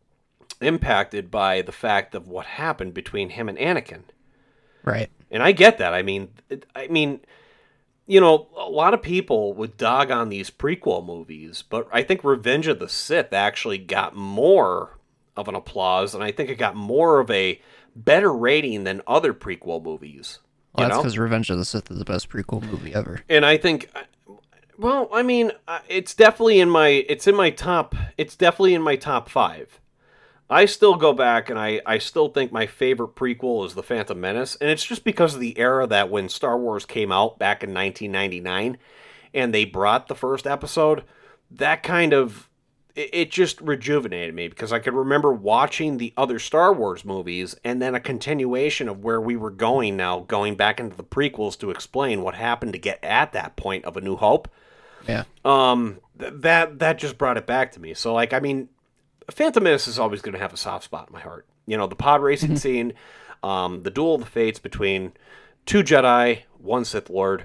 impacted by the fact of what happened between him and Anakin.
Right.
And I get that. I mean, it, I mean, you know, a lot of people would dog on these prequel movies, but I think Revenge of the Sith actually got more of an applause, and I think it got more of a better rating than other prequel movies.
Well, that's because Revenge of the Sith is the best prequel movie ever.
And I think, well, I mean, it's definitely in my, it's in my top, it's definitely in my top five. I still go back and I, I still think my favorite prequel is The Phantom Menace, and it's just because of the era that when Star Wars came out back in nineteen ninety-nine, and they brought the first episode, that kind of, it, it just rejuvenated me, because I could remember watching the other Star Wars movies, and then a continuation of where we were going now, going back into the prequels to explain what happened to get at that point of A New Hope.
Yeah.
Um, th- that, that just brought it back to me. So, like, I mean, Phantom Menace is always going to have a soft spot in my heart. You know, the pod racing
mm-hmm.
scene, um, the duel of the fates between two Jedi, one Sith Lord.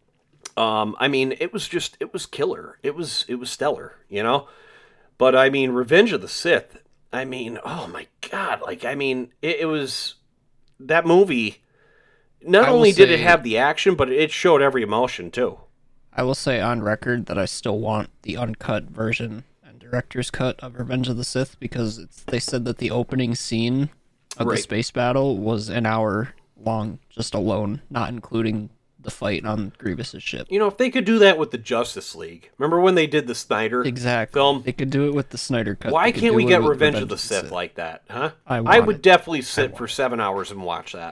Um, I mean, it was just, it was killer. It was, it was stellar, you know? But, I mean, Revenge of the Sith, I mean, oh my God. Like, I mean, it, it was, that movie, not
I
only
say,
did it have the action, but it showed every emotion, too.
I will say on record that I still want the uncut version, director's cut of Revenge of the Sith, because it's, they said that the opening scene of
right.
the space battle was an hour long, just alone, not including the fight on Grievous's ship.
You know, if they could do that with the Justice League, remember when they did the Snyder
exactly.
film?
They could do it with the Snyder cut.
Why can't we get Revenge, Revenge of the Sith, Sith like that, huh?
I,
I would
it.
definitely sit for seven hours and watch that.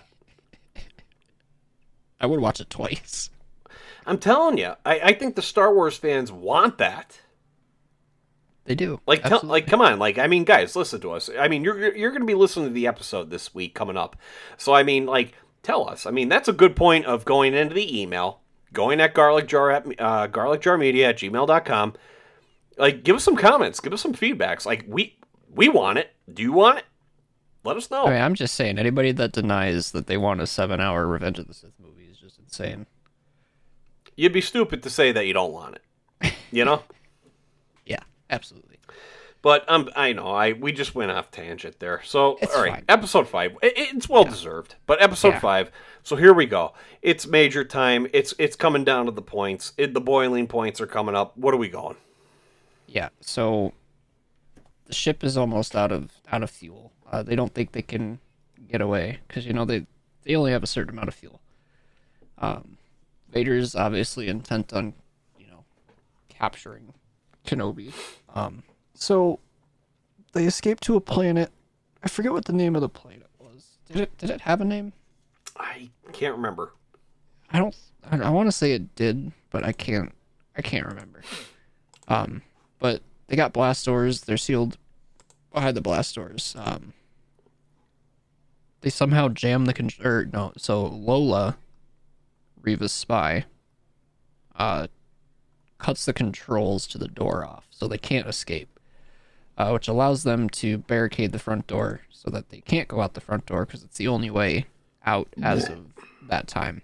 I would watch it twice.
I'm telling you, I, I think the Star Wars fans want that.
They do.
Like, tell, like, come on. Like, I mean, guys, listen to us. I mean, you're you're going to be listening to the episode this week coming up. So, I mean, like, tell us. I mean, that's a good point of going into the email, going at garlic jar at uh, garlic jar media at gmail dot com. Like, give us some comments. Give us some feedbacks. Like, we we want it. Do you want it? Let us know.
I mean, I'm just saying, anybody that denies that they want a seven-hour Revenge of the Sith movie is just insane.
You'd be stupid to say that you don't want it. You know?
Yeah. Absolutely.
But um, I know I we just went off tangent there. So
it's
all right,
fine.
episode five. It, it's well yeah. deserved. But episode yeah. five. So here we go. It's major time. It's it's coming down to the points. It, the boiling points are coming up. What are we going?
Yeah. So the ship is almost out of out of fuel. Uh, they don't think they can get away because you know they they only have a certain amount of fuel. Um, Vader's obviously intent on you know capturing Kenobi. Um, so they escaped to a planet. I forget what the name of the planet was. Did it did it have a name?
I can't remember.
I don't I, I want to say it did, but I can't I can't remember. Um, but they got blast doors. They're sealed behind the blast doors. Um, they somehow jam the con- or no, so Lola, Reva's spy, uh cuts the controls to the door off so they can't escape, uh, which allows them to barricade the front door so that they can't go out the front door because it's the only way out as of that time.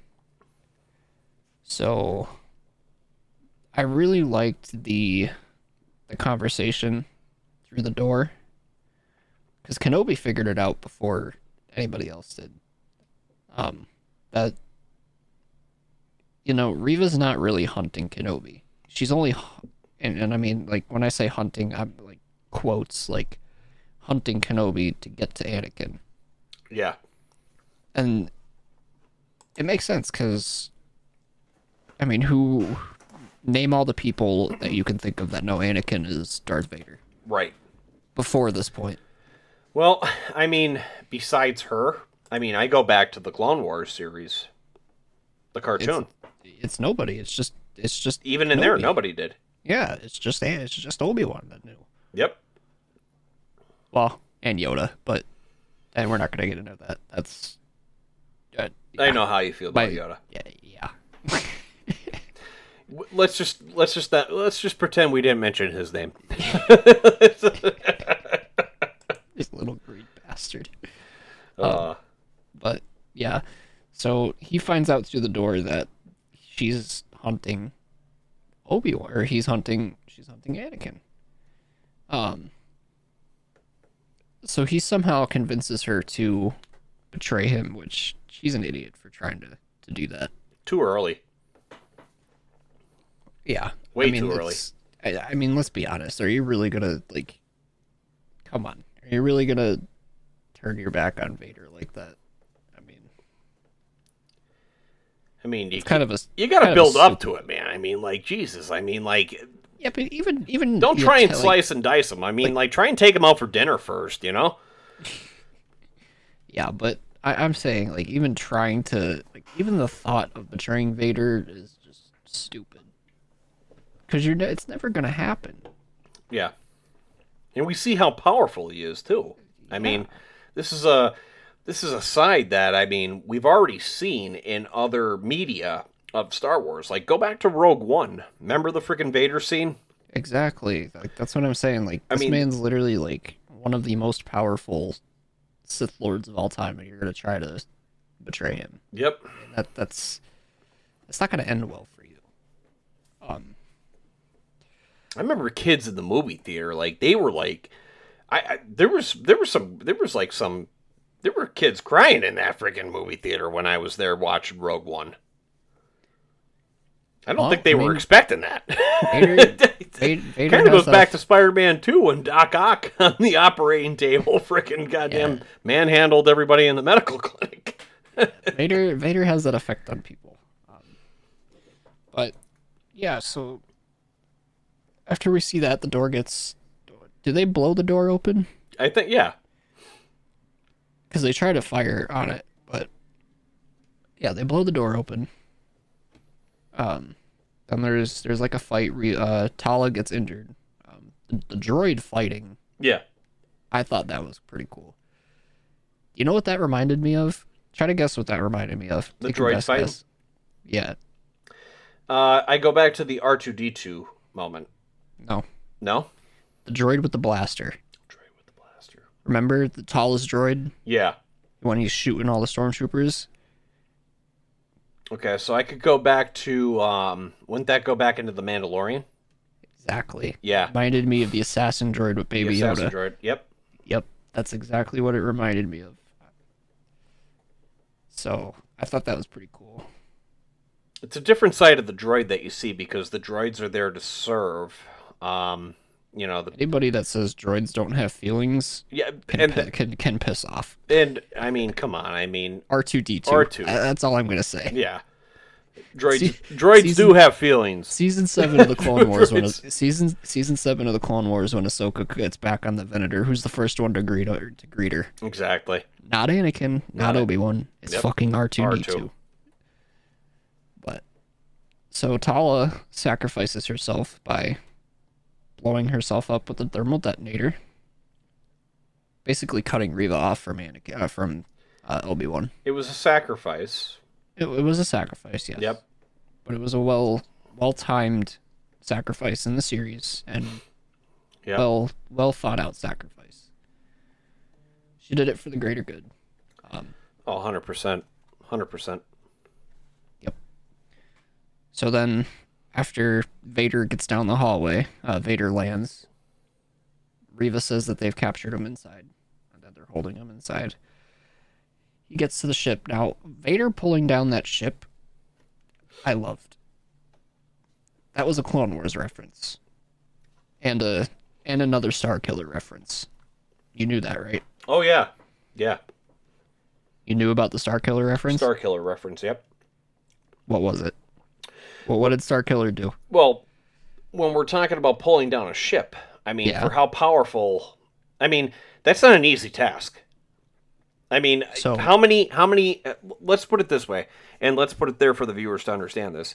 So I really liked the the conversation through the door because Kenobi figured it out before anybody else did. Um, that, you know, Reva's not really hunting Kenobi. She's only, and, and I mean, like, when I say hunting, I'm, like, quotes, like, hunting Kenobi to get to Anakin.
Yeah.
And it makes sense, because, I mean, who, name all the people that you can think of that know Anakin is Darth Vader.
Right.
Before this point.
Well, I mean, besides her, I mean, I go back to the Clone Wars series. The cartoon.
It's, it's nobody. It's just it's just
Even in
Kenobi.
there, nobody did.
Yeah, it's just it's just Obi-Wan that knew.
Yep.
Well, and Yoda, but and we're not going to get into that. That's uh,
I know how you feel about
my-
Yoda.
Yeah, yeah.
W- Let's just let's just not, let's just pretend we didn't mention his name.
This little greed bastard.
Uh,
But yeah, so he finds out through the door that she's hunting Obi-Wan, or he's hunting, she's hunting Anakin. Um. So he somehow convinces her to betray him, which she's an idiot for trying to, to do that.
too early.
Yeah.
Way
I mean,
too early.
it's- I, I mean, let's be honest. Are you really gonna, like, come on. Are you really gonna turn your back on Vader like that? I mean,
I mean, you
it's kind of a...
you got to
kind of
build
a
up
stupid-
to it, man. I mean, like Jesus. I mean, like
Yeah, but even... even
don't
you
try and
tell, like-
slice and dice them. I mean, like try and take them out for dinner first. You know?
Yeah, but I, I'm saying, like, even trying to... Like, even the thought of betraying Vader is just stupid. Because you're... ne- it's never gonna happen.
Yeah. And we see how powerful he is too. I mean, this is a this is a side that I mean we've already seen in other media of Star Wars. Like go back to Rogue One. Remember the freaking Vader scene?
Exactly. Like, that's what I'm saying. Like,
I
this
mean-
man's literally, like, one of the most powerful Sith Lords of all time, and you're gonna try to betray him.
Yep.
That that's that's not gonna end well for you. Um,
I remember kids in the movie theater like they were like I, I there was there was some there was like some there were kids crying in that freaking movie theater when I was there watching Rogue One. I don't
Well,
think they
I
were
mean,
expecting that.
Vader, Vader, Vader
Kind of
has
goes back
that-
to Spider-Man two when Doc Ock on the operating table freaking goddamn
Yeah.
manhandled everybody in the medical clinic.
Vader. Vader has that effect on people. Um, but yeah, so after we see that, the door gets. Do they blow the door open?
I think, yeah.
Because they try to fire on it, but yeah, they blow the door open. Um, then there's there's like a fight. Re, uh, Tala gets injured. Um, the, the droid fighting.
Yeah.
I thought that was pretty cool. You know what that reminded me of? Try to guess what that reminded me of.
The
Take a
droid
best
fight?
guess. Yeah.
Uh, I go back to the R two D two moment.
No.
No?
The droid with the blaster.
Droid with the blaster.
Remember the tallest droid
Yeah.
when he's shooting all the stormtroopers?
Okay, so I could go back to, um, wouldn't that go back into the Mandalorian?
Exactly.
Yeah.
Reminded me of the assassin droid with Baby
The assassin
Yoda.
droid. Yep.
Yep. That's exactly what it reminded me of. So I thought that was pretty cool.
It's a different side of the droid that you see because the droids are there to serve. Um, you know, the
Anybody that says droids don't have feelings
yeah,
can
and
pi- can, can piss off.
and I mean, come on, I mean,
R two D two.
R two.
Uh, That's all I'm gonna say.
yeah, droids
See-
droids
season-
do have feelings.
Season seven of the Clone Wars when
Droids.
season season seven of the Clone Wars when Ahsoka gets back on the Venator, who's the first one to greet her? To greet her,
Exactly.
not Anakin, not,
Not
Obi Wan. It's
Yep.
fucking R two D
R
two.
two.
But so Tala sacrifices herself by blowing herself up with a thermal detonator, basically cutting Reva off from Anakin, uh, from uh, Obi Wan.
It was a sacrifice.
It, it was a sacrifice, yes.
Yep.
But it was a well well timed sacrifice in the series and
Yep.
well well thought out sacrifice. She did it for the greater good. Um,
Oh, one hundred percent. one hundred percent.
yep. So then, after Vader gets down the hallway, uh, Vader lands. Reva says that they've captured him inside, and that they're holding him inside. He gets to the ship. Now, Vader pulling down that ship, I loved. That was a Clone Wars reference. And a and another Starkiller reference. You knew that, right?
Oh yeah, yeah.
You knew about the Starkiller reference?
Starkiller reference. Yep.
What was it? Well, what did Starkiller do?
Well, when we're talking about pulling down a ship, I mean,
Yeah.
for how powerful, I mean, that's not an easy task. I mean,
So-
how many, how many, uh, let's put it this way, and let's put it there for the viewers to understand this.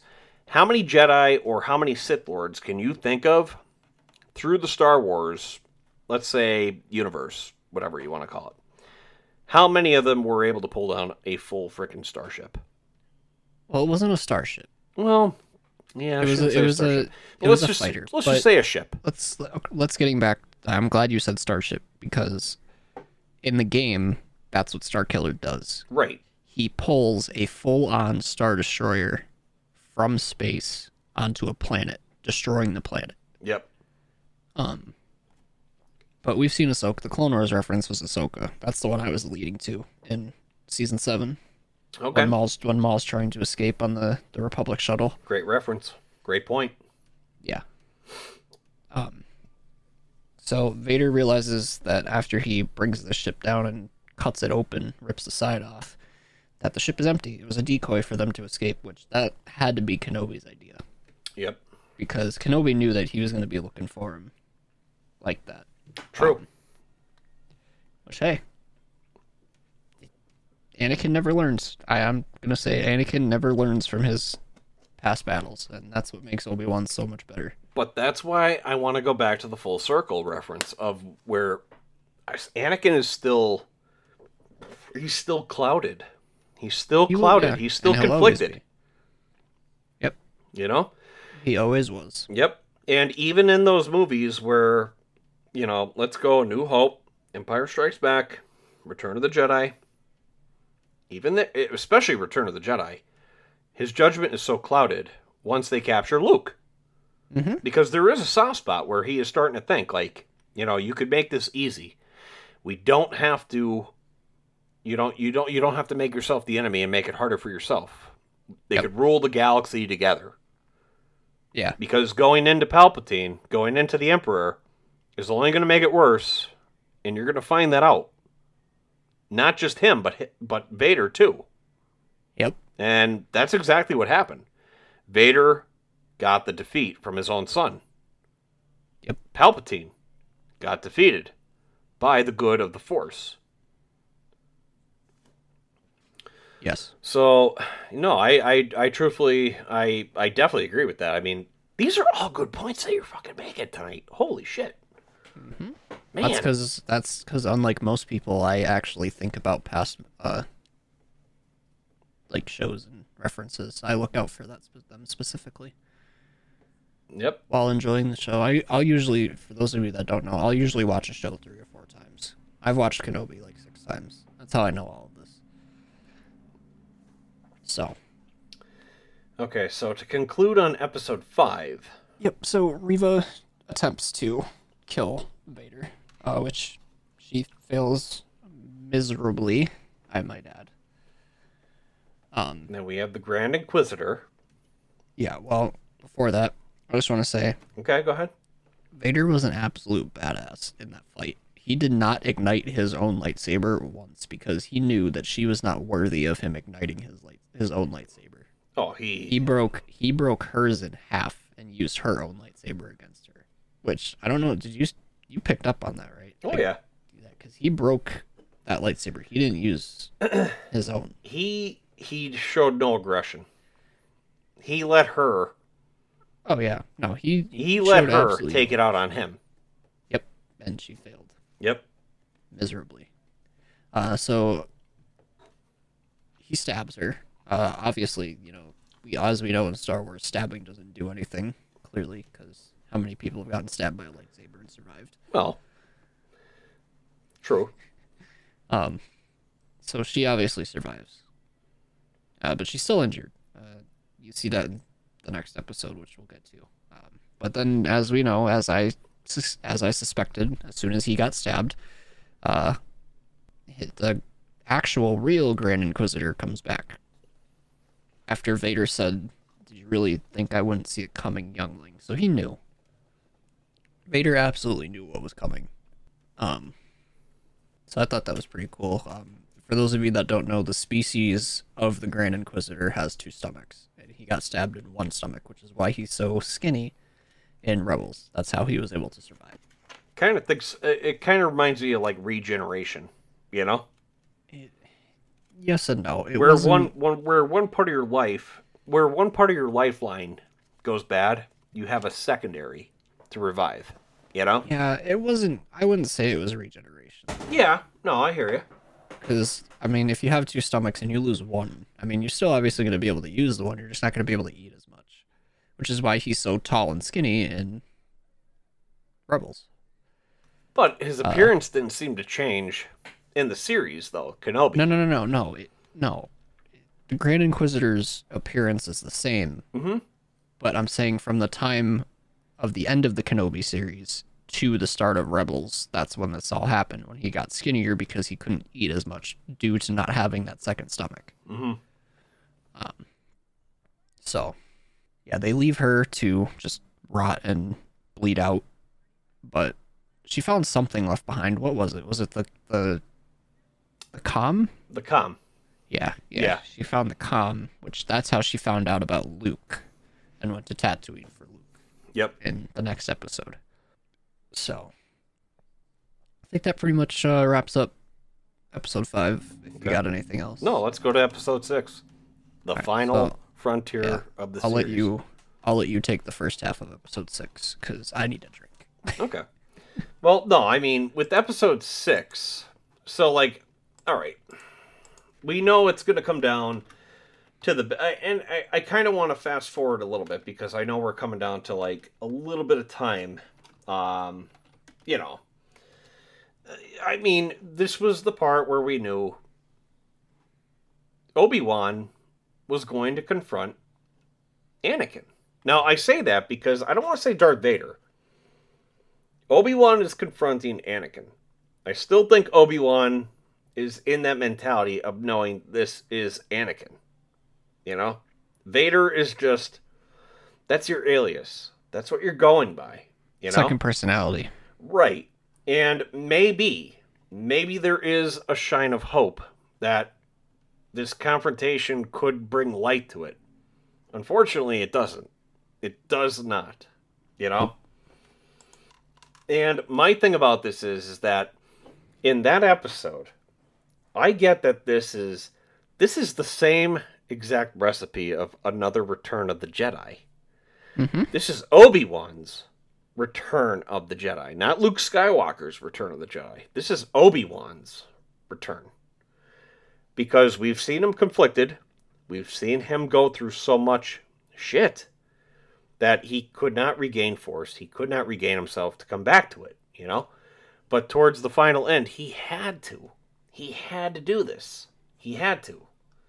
How many Jedi or how many Sith Lords can you think of through the Star Wars, let's say, universe, whatever you want to call it? How many of them were able to pull down a full frickin' starship?
Well, it wasn't a starship.
Well, yeah, I
It was.
shouldn't
A,
say
it was a.
starship.
It
Well,
was
let's
a
just,
fighter.
Let's
but
just say a ship.
Let's let's getting back. I'm glad you said starship because in the game, that's what Starkiller does.
Right.
He pulls a full-on Star Destroyer from space onto a planet, destroying the planet.
Yep.
Um. But we've seen Ahsoka. The Clone Wars reference was Ahsoka. That's the one I was leading to in season seven.
Okay.
When Maul's when Maul's trying to escape on the, the Republic shuttle.
Great reference. Great point.
Yeah. Um. So Vader realizes that after he brings the ship down and cuts it open, rips the side off, that the ship is empty. It was a decoy for them to escape, which that had to be Kenobi's idea.
Yep.
Because Kenobi knew that he was going to be looking for him like that.
True.
Um, which, hey, Anakin never learns. I am going to say Anakin never learns from his past battles, and that's what makes Obi-Wan so much better.
But that's why I want to go back to the full circle reference of where Anakin is still, he's still clouded. He's still
He will-
clouded.
yeah,
He's still
and he'll always
conflicted.
be. Yep.
You know?
He always was.
Yep. And even in those movies where, you know, let's go New Hope, Empire Strikes Back, Return of the Jedi, even the, especially Return of the Jedi, his judgment is so clouded once they capture Luke.
Mm-hmm.
Because there is a soft spot where he is starting to think, like, you know, you could make this easy. We don't have to, you don't, you don't, you don't have to make yourself the enemy and make it harder for yourself. They
Yep.
could rule the galaxy together.
Yeah.
Because going into Palpatine, going into the Emperor, is only going to make it worse, and you're going to find that out. Not just him, but hi- but Vader too.
Yep.
And that's exactly what happened. Vader got the defeat from his own son.
Yep.
Palpatine got defeated by the good of the Force.
Yes.
So, no, I, I, I truthfully, I, I definitely agree with that. I mean, these are all good points that you're fucking making tonight. Holy shit.
Mm-hmm.
Man.
That's because that's because unlike most people, I actually think about past uh like shows and references. I look out for that spe- them specifically
Yep.
while enjoying the show. I I'll usually, for those of you that don't know, I'll usually watch a show three or four times. I've watched Kenobi like six times. That's how I know all of this. So.
Okay, so to conclude on episode five.
Yep. So Reva attempts to kill Vader, uh, which she fails miserably, I might add. Um.
Then we have the Grand Inquisitor.
Yeah. Well, before that, I just want to say
Okay, go ahead.
Vader was an absolute badass in that fight. He did not ignite his own lightsaber once because he knew that she was not worthy of him igniting his light, his own lightsaber.
Oh, he...
He broke he broke hers in half and used her own lightsaber against her. Which I don't know. Did you you picked up on that, right?
Oh, yeah.
Because he broke that lightsaber. He didn't use his own.
He he showed no aggression. He let her...
Oh yeah, no. He
He let
showed
her
absolutely
take
no-
it out on him.
Yep, and she failed
Yep.
miserably. Uh, so he stabs her. Uh, obviously, you know, we as we know in Star Wars, stabbing doesn't do anything. Clearly, because how many people have gotten stabbed by a lightsaber and survived?
Well, true.
Um, so she obviously survives, uh, but she's still injured. Uh, you see that in the next episode, which we'll get to. Um, but then, as we know, as I sus- as I suspected, as soon as he got stabbed, uh, hit the actual real Grand Inquisitor comes back. After Vader said, "Did you really think I wouldn't see it coming, youngling?" So he knew. Vader absolutely knew what was coming. Um. So I thought that was pretty cool. Um, for those of you that don't know, the species of the Grand Inquisitor has two stomachs. And he got stabbed in one stomach, which is why he's so skinny in Rebels. That's how he was able to survive.
Kind of thinks... It, it kind of reminds me of, like, regeneration. You know?
Yes and no. It
Where
wasn't-
one, one, where one part of your life where one part of your lifeline goes bad, you have a secondary to revive. You know?
Yeah, it wasn't. I wouldn't say it was regeneration.
Yeah. No, I hear you.
Because, I mean, if you have two stomachs and you lose one, I mean, you're still obviously going to be able to use the one. You're just not going to be able to eat as much. Which is why he's so tall and skinny in Rebels.
But his appearance uh, didn't seem to change in the series, though. Kenobi.
No, no, no, no, no. It, no. The Grand Inquisitor's appearance is the same.
Mm-hmm.
But I'm saying from the time of the end of the Kenobi series to the start of Rebels, that's when this all happened, when he got skinnier because he couldn't eat as much due to not having that second stomach.
Mm-hmm.
Um, so, yeah, they leave her to just rot and bleed out, but she found something left behind. What was it? Was it the the, the comm?
The comm.
Yeah, yeah,
Yeah.
She found the comm, which that's how she found out about Luke and went to Tatooine for Luke.
Yep.
In the next episode. So, I think that pretty much uh, wraps up episode five. If
Okay.
you got anything else?
No, let's go to episode six. The
right,
final
so,
frontier
yeah,
of the
I'll
series.
let you. I'll let you take the first half of episode six because I need a drink.
Okay. Well, no, I mean, with episode six, so, like, all right. We know it's going to come down to the... And I, I kind of want to fast forward a little bit because I know we're coming down to, like, a little bit of time. Um, you know. I mean, this was the part where we knew Obi-Wan was going to confront Anakin. Now, I say that because I don't want to say Darth Vader. Obi-Wan is confronting Anakin. I still think Obi-Wan is in that mentality of knowing this is Anakin. You know? Vader is just... That's your alias. That's what you're going by. You know?
Second personality.
Right. And maybe, maybe there is a shine of hope that this confrontation could bring light to it. Unfortunately, it doesn't. It does not. You know? And my thing about this is, is that in that episode, I get that this is this is the same exact recipe of another Return of the Jedi.
Mm-hmm.
This is Obi-Wan's Return of the Jedi, not Luke Skywalker's Return of the Jedi. This is Obi-Wan's return. Because we've seen him conflicted. We've seen him go through so much shit that he could not regain force. He could not regain himself to come back to it, you know? But towards the final end, he had to. He had to do this. He had to.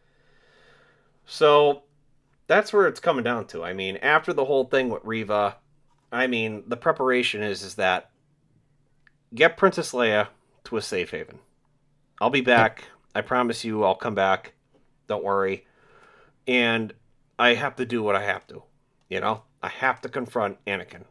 So, that's where it's coming down to. I mean, after the whole thing with Reva, I mean, the preparation is, is that get Princess Leia to a safe haven. I'll be back. I promise you I'll come back. Don't worry. And I have to do what I have to. You know? I have to confront Anakin.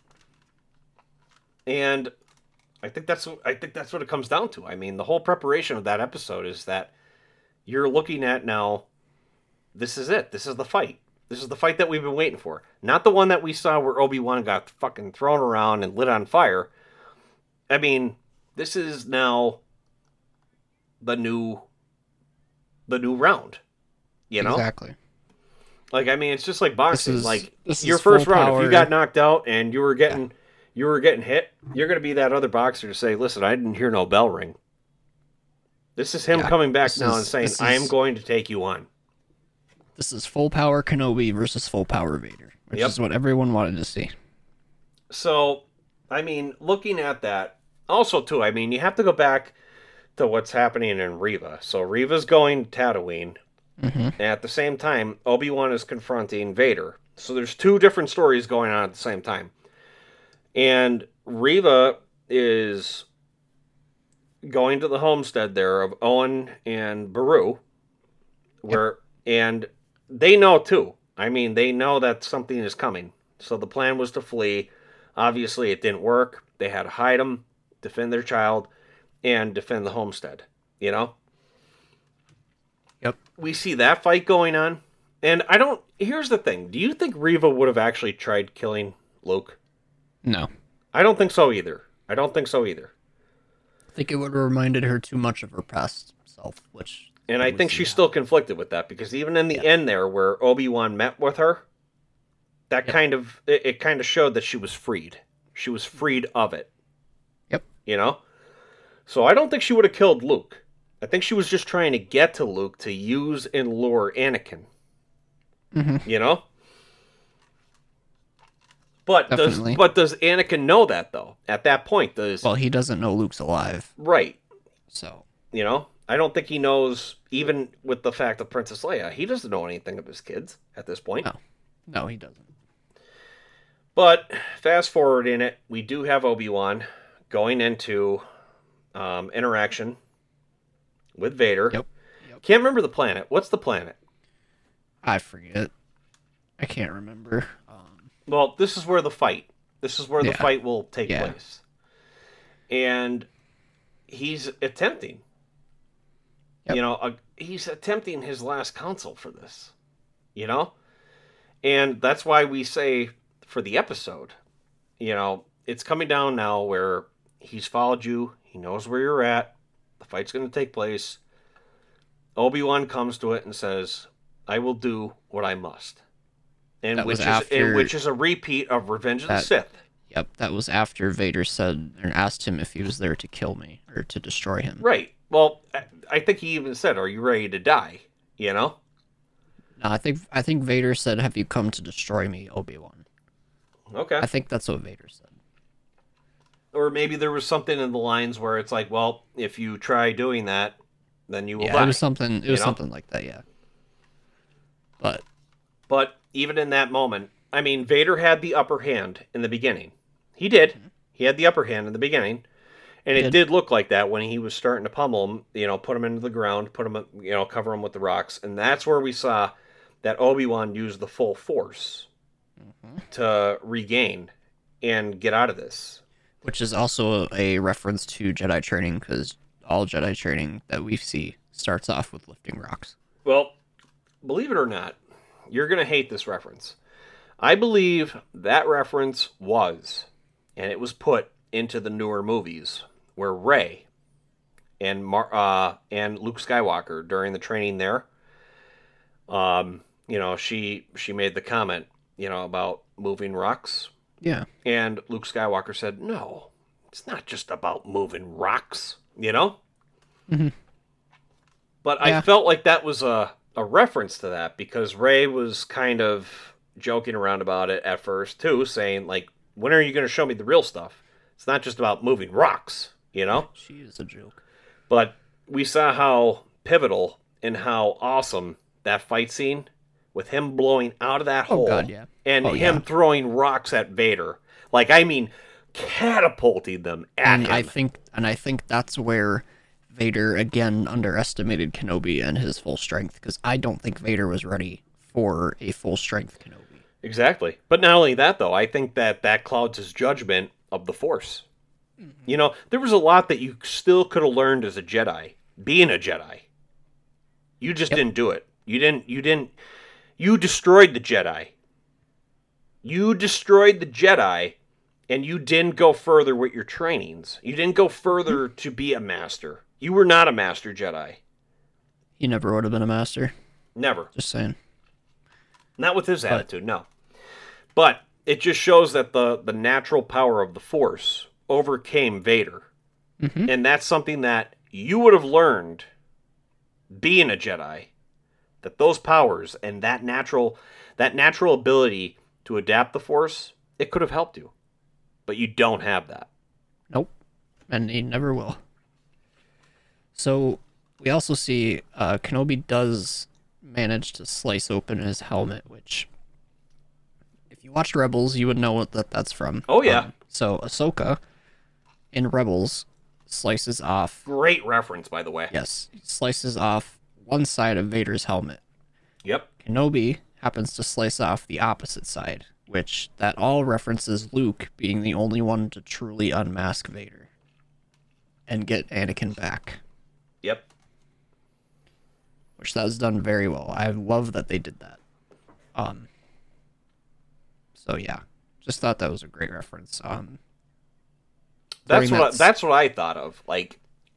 And I think that's I think that's what it comes down to. I mean, the whole preparation of that episode is that you're looking at now, this is it. This is the fight. This is the fight that we've been waiting for. Not the one that we saw where Obi-Wan got fucking thrown around and lit on fire. I mean, this is now the new the new round. You know?
Exactly.
Like, I mean, it's just like boxing.
This is-
like,
this
your
is
first
full
round, if you
power.
got knocked out and you were getting you were getting hit, you're going to be that other boxer to say, listen, I didn't hear no bell ring. This is him
Yeah,
coming back
this
now
is-
and saying,
this
I am
is-
going to take you on.
This is full power Kenobi versus full power Vader, which
Yep.
is what everyone wanted to see.
So, I mean, looking at that, also, too, I mean, you have to go back to what's happening in Reva. So, Reva's going to Tatooine.
Mm-hmm.
And at the same time, Obi-Wan is confronting Vader. So there's two different stories going on at the same time. And Reva is going to the homestead there of Owen and Beru. Where and they know too. I mean, they know that something is coming. So the plan was to flee. Obviously, it didn't work. They had to hide him, defend their child, and defend the homestead. You know?
Yep.
We see that fight going on. And I don't... Here's the thing. Do you think Reva would have actually tried killing Luke?
No.
I don't think so either. I don't think so either.
I think it would have reminded her too much of her past self, which
And I
was-
think she's
yeah.
still conflicted with that because even in the
Yeah.
end there, where Obi-Wan met with her, that
Yep.
kind of it, it kind of showed that she was freed. She was freed of it.
Yep.
You know. So I don't think she would have killed Luke. I think she was just trying to get to Luke to use and lure Anakin.
Mhm.
You know. But
Definitely.
does but does Anakin know that though? At that point, does
Well, he doesn't know Luke's alive,
right?
so
You know, I don't think he knows, even with the fact of Princess Leia, he doesn't know anything of his kids at this point.
No. no, he doesn't.
But fast forward in it, we do have Obi-Wan going into um, interaction with Vader.
Yep. Yep.
Can't remember the planet. What's the planet?
I forget. I can't remember. Um,
Well, this is where the fight. This is where the
Yeah.
fight will take
Yeah.
place. And he's attempting.
Yep.
You know, uh, he's attempting his last counsel for this. You know? And that's why we say for the episode, you know, it's coming down now where he's followed you, he knows where you're at, the fight's going to take place. Obi-Wan comes to it and says, I will do what I must. And
That
which
was
is
after-
and which is a repeat of Revenge of the
That-
Sith.
yep, that was after Vader said and asked him if he was there to kill me or to destroy him.
Right. Well, I, I think he even said, are you ready to die? You know?
No, I think I think Vader said, "Have you come to destroy me, Obi-Wan?"
Okay.
I think that's what Vader said.
Or maybe there was something in the lines where it's like, well, if you try doing that, then you will
Yeah,
die.
it was something. It
you
was
know?
something like that. Yeah. But
But even in that moment, I mean, Vader had the upper hand in the beginning. He did. He had the upper hand in the beginning. And it
Did.
did look like that when he was starting to pummel him, you know, put him into the ground, put him, you know, cover him with the rocks. And that's where we saw that Obi-Wan used the full force to regain and get out of this.
which is also a reference to Jedi training, because all Jedi training that we see starts off with lifting rocks.
Well, believe it or not, you're going to hate this reference. I believe that reference was, and it was put into the newer movies, where Rey and Mar- uh, and Luke Skywalker during the training there, um, you know, she she made the comment, you know, about moving rocks,
Yeah.
and Luke Skywalker said, "No, it's not just about moving rocks," you know.
Mhm.
But
Yeah.
I felt like that was a a reference to that because Rey was kind of joking around about it at first too, saying like, "When are you going to show me the real stuff? It's not just about moving rocks," you know.
She is a joke.
But we saw how pivotal and how awesome that fight scene with him blowing out of that
Oh,
hole
God, yeah.
and
Oh,
him
yeah.
throwing rocks at Vader. Like, I mean, catapulting them at
And
him.
I think, and I think that's where Vader again underestimated Kenobi and his full strength, because I don't think Vader was ready for a full strength Kenobi.
Exactly. But not only that, though, I think that that clouds his judgment of the Force. You know, there was a lot that you still could have learned as a Jedi, being a Jedi. You just
Yep.
didn't do it. You didn't, you didn't, you destroyed the Jedi. You destroyed the Jedi, and you didn't go further with your trainings. You didn't go further to be a master. You were not a master Jedi.
He never would have been a master.
Never.
Just saying.
Not with his
But-
attitude, no. But it just shows that the, the natural power of the Force overcame Vader.
Mhm.
And that's something that you would have learned being a Jedi. That those powers and that natural that natural ability to adapt the Force, it could have helped you. But you don't have that.
Nope. And he never will. So we also see uh, Kenobi does manage to slice open his helmet, which, if you watched Rebels, you would know what that that's from.
Oh, yeah.
Um, so Ahsoka in Rebels slices off.
Great reference, by the way.
Yes, slices off one side of Vader's helmet.
Yep.
Kenobi happens to slice off the opposite side, which that all references Luke being the only one to truly unmask Vader and get Anakin back,
Yep.
which that was done very well. I love that they did that. Um. So yeah, just thought that was a great reference. Um.
That's
during
what I,
that s-
that's what I thought of. Like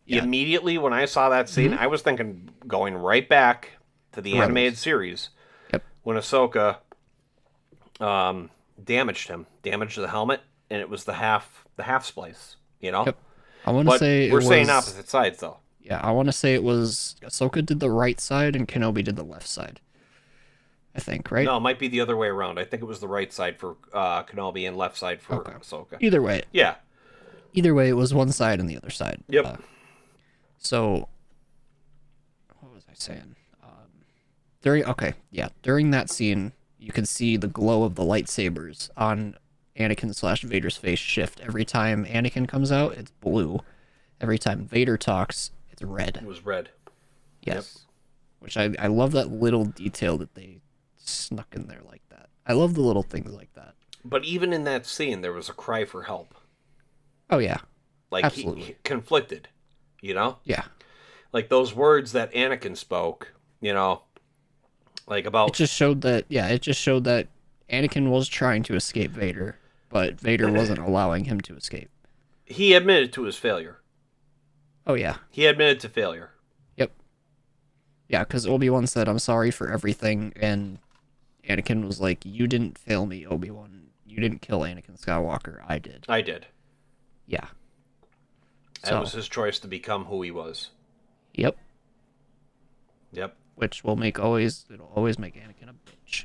Yeah.
Immediately when I saw that scene, I was thinking going right back to the
Rebels.
animated series
Yep.
when Ahsoka um, damaged him, damaged the helmet, and it was the half the half splice, you know?
Yep. I want to
But
say it
we're saying
was-
opposite sides, though.
Yeah, I want to say it was Ahsoka did the right side and Kenobi did the left side. I think, right?
No, it might be the other way around. I think it was the right side for uh, Kenobi and left side for
Okay.
Ahsoka.
Either way,
Yeah.
either way, it was one side and the other side.
Yep.
Uh, so, what was I saying? Um, during okay, yeah, during that scene, you can see the glow of the lightsabers on Anakin slash Vader's face shift. Every time Anakin comes out, it's blue. Every time Vader talks, it's red.
It was red.
Yes. Which I, I love that little detail that they snuck in there like that. I love the little things like that.
But even in that scene, there was a cry for help.
Oh, yeah.
Like, he,
Absolutely.
he conflicted, you know?
Yeah.
Like, those words that Anakin spoke, you know, like about...
It just showed that, yeah, it just showed that Anakin was trying to escape Vader, but Vader wasn't allowing him to escape.
He admitted to his failure.
Oh, yeah.
He admitted to failure.
Yep. Yeah, because Obi-Wan said, I'm sorry for everything, and Anakin was like, you didn't fail me, Obi-Wan. You didn't kill Anakin Skywalker. I did.
I did.
Yeah.
That
So,
was his choice to become who he was.
yep.
Yep.
Which will make always, it'll always make Anakin a bitch.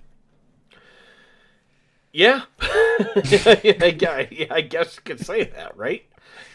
Yeah. I gu- yeah, I guess you could say that, right?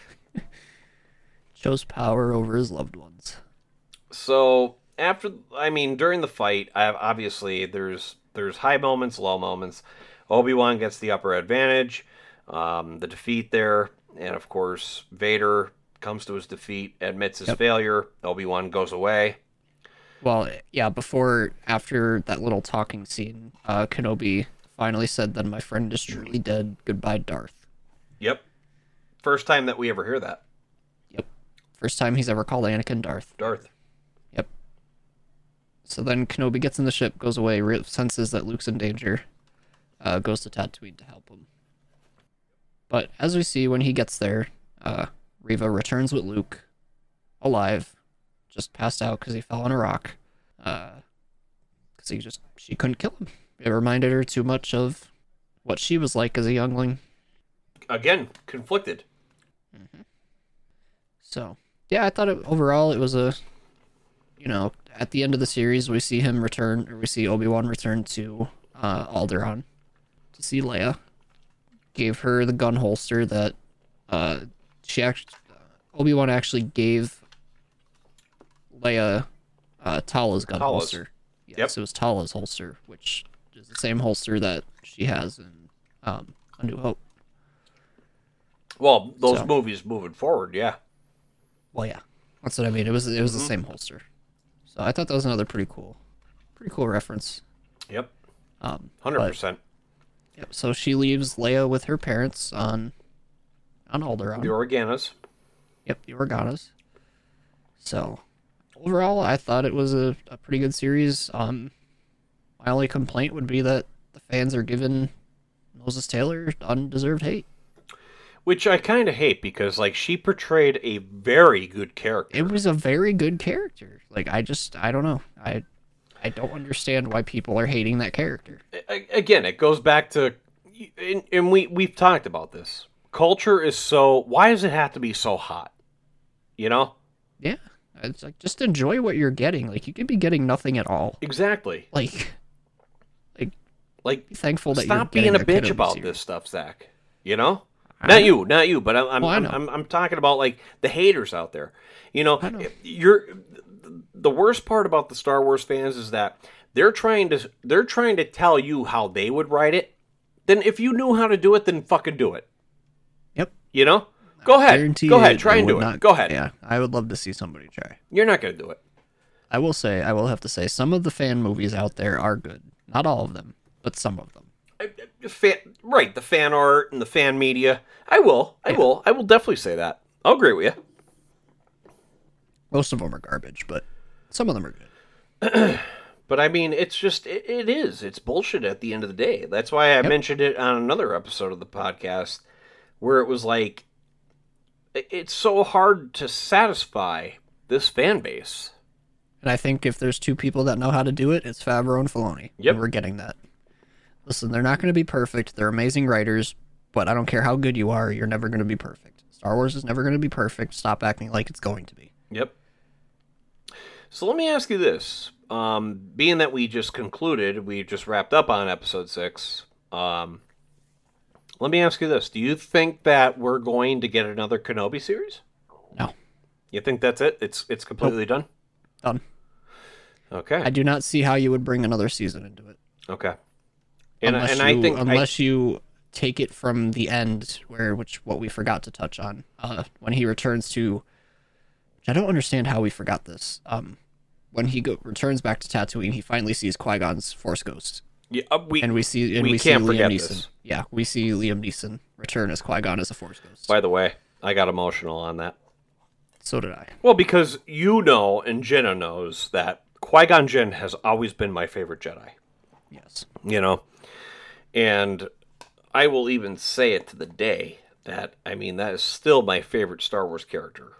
Chose power over his loved ones.
So after, I mean, during the fight, I have, obviously there's there's high moments, low moments. Obi-Wan gets the upper advantage, um, the defeat there, and of course Vader comes to his defeat, admits his
Yep.
failure. Obi-Wan goes away.
Well, yeah, before, after that little talking scene, uh, Kenobi finally said that my friend is truly dead. Goodbye, Darth.
Yep. First time that we ever hear that.
Yep. First time he's ever called Anakin Darth.
Darth.
Yep. So then Kenobi gets in the ship, goes away, re- senses that Luke's in danger, uh, goes to Tatooine to help him. But as we see, when he gets there, uh, Reva returns with Luke, alive, just passed out because he fell on a rock. Uh, because he just, she couldn't kill him. It reminded her too much of what she was like as a youngling.
Again, conflicted.
So, yeah, I thought it, overall it was a, you know, at the end of the series, we see him return, or we see Obi-Wan return to uh, Alderaan to see Leia. Gave her the gun holster that uh, she actually, uh, Obi-Wan actually gave Leia uh, Tala's gun
Tala's.
holster. Yes,
Yep.
it was Tala's holster, which is the same holster that she has in um, A New Hope.
Well, those
So-
movies moving forward, yeah.
Well, yeah, that's what I mean. It was it was the same holster, so I thought that was another pretty cool, pretty cool reference.
Yep.
Um,
one hundred
but-
percent.
Yep. So she leaves Leia with her parents on, on Alderaan.
The Organas.
Yep, the Organas. So, overall, I thought it was a, a pretty good series. Um, my only complaint would be that the fans are giving Moses Taylor undeserved hate.
Which I kind of hate because, like, she portrayed a very good character.
It was a very good character. Like, I just, I don't know. I, I don't understand why people are hating that character.
A- Again, it goes back to, and, and we, we've talked about this. Culture is so, why does it have to be so hot? You know?
Yeah, it's like just enjoy what you're getting. Like, you could be getting nothing at all.
Exactly.
Like, like
Like,
be thankful that you're
stop
getting
being a
Kenobi
bitch about
series.
this stuff, Zach. You know?
I
Not
know.
you, not you, but I'm I'm,
Well, I
I'm,
know.
I'm I'm talking about like the haters out there. You know,
I know.
you're the worst part about the Star Wars fans is that they're trying to they're trying to tell you how they would write it. Then if you knew how to do it, then fucking do it.
Yep.
You know? Go ahead.
Guarantee
Go ahead.
it,
Try
I
and do
would
it.
not-
Go ahead.
Yeah, I would love to see somebody try.
You're not going to do it.
I will say, I will have to say, some of the fan movies out there are good. Not all of them, but some of them.
Fan, right, the fan art and the fan media. I will. I
Yeah.
will. I will definitely say that. I'll agree with you.
Most of them are garbage, but some of them are good.
But I mean, it's just, it, it is. It's bullshit at the end of the day. That's why I mentioned it on another episode of the podcast where it was like, it's so hard to satisfy this fan base.
And I think if there's two people that know how to do it, it's Favreau and Filoni.
Yep.
And we're getting that. Listen, they're not going to be perfect. They're amazing writers, but I don't care how good you are, you're never going to be perfect. Star Wars is never going to be perfect. Stop acting like it's going to be.
Yep. So let me ask you this. Um, being that we just concluded, we just wrapped up on episode six, um, let me ask you this. Do you think that we're going to get another Kenobi series?
No.
You think that's it? It's it's completely done?
Done.
Okay.
I do not see how you would bring another season into it.
Okay. And,
unless
and
you,
I think
unless
I,
you take it from the end, where which what we forgot to touch on, uh, when he returns to, which I don't understand how we forgot this. Um, when he go, returns back to Tatooine, he finally sees Qui-Gon's Force Ghost,
yeah, uh, we
and we see and
we
we,
can't
see
forget
Liam Neeson.
this.
Yeah, we see Liam Neeson return as Qui-Gon as a Force Ghost.
By the way, I got emotional on that.
So did I.
Well, because you know, and Jenna knows that Qui-Gon Jinn has always been my favorite Jedi.
Yes.
You know, and I will even say it to the day that, I mean, that is still my favorite Star Wars character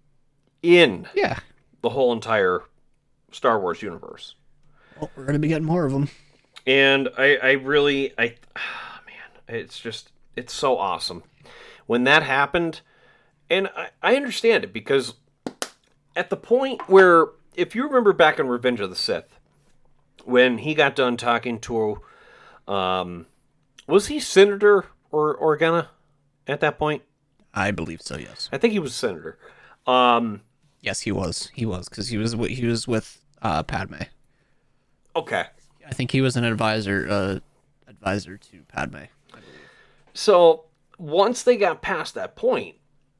in
Yeah.
the whole entire Star Wars universe.
Well, we're gonna be getting more of them.
And I, I really, I, oh, man, it's just, it's so awesome. When that happened, and I, I understand it, because at the point where, if you remember back in Revenge of the Sith, when he got done talking to, um, was he Senator or Organa at that point?
I believe so. Yes.
I think he was Senator. Um,
Yes, he was. He was because he was wi- he was with uh, Padme.
okay.
I think he was an advisor uh, advisor to Padme. I believe.
So once they got past that point,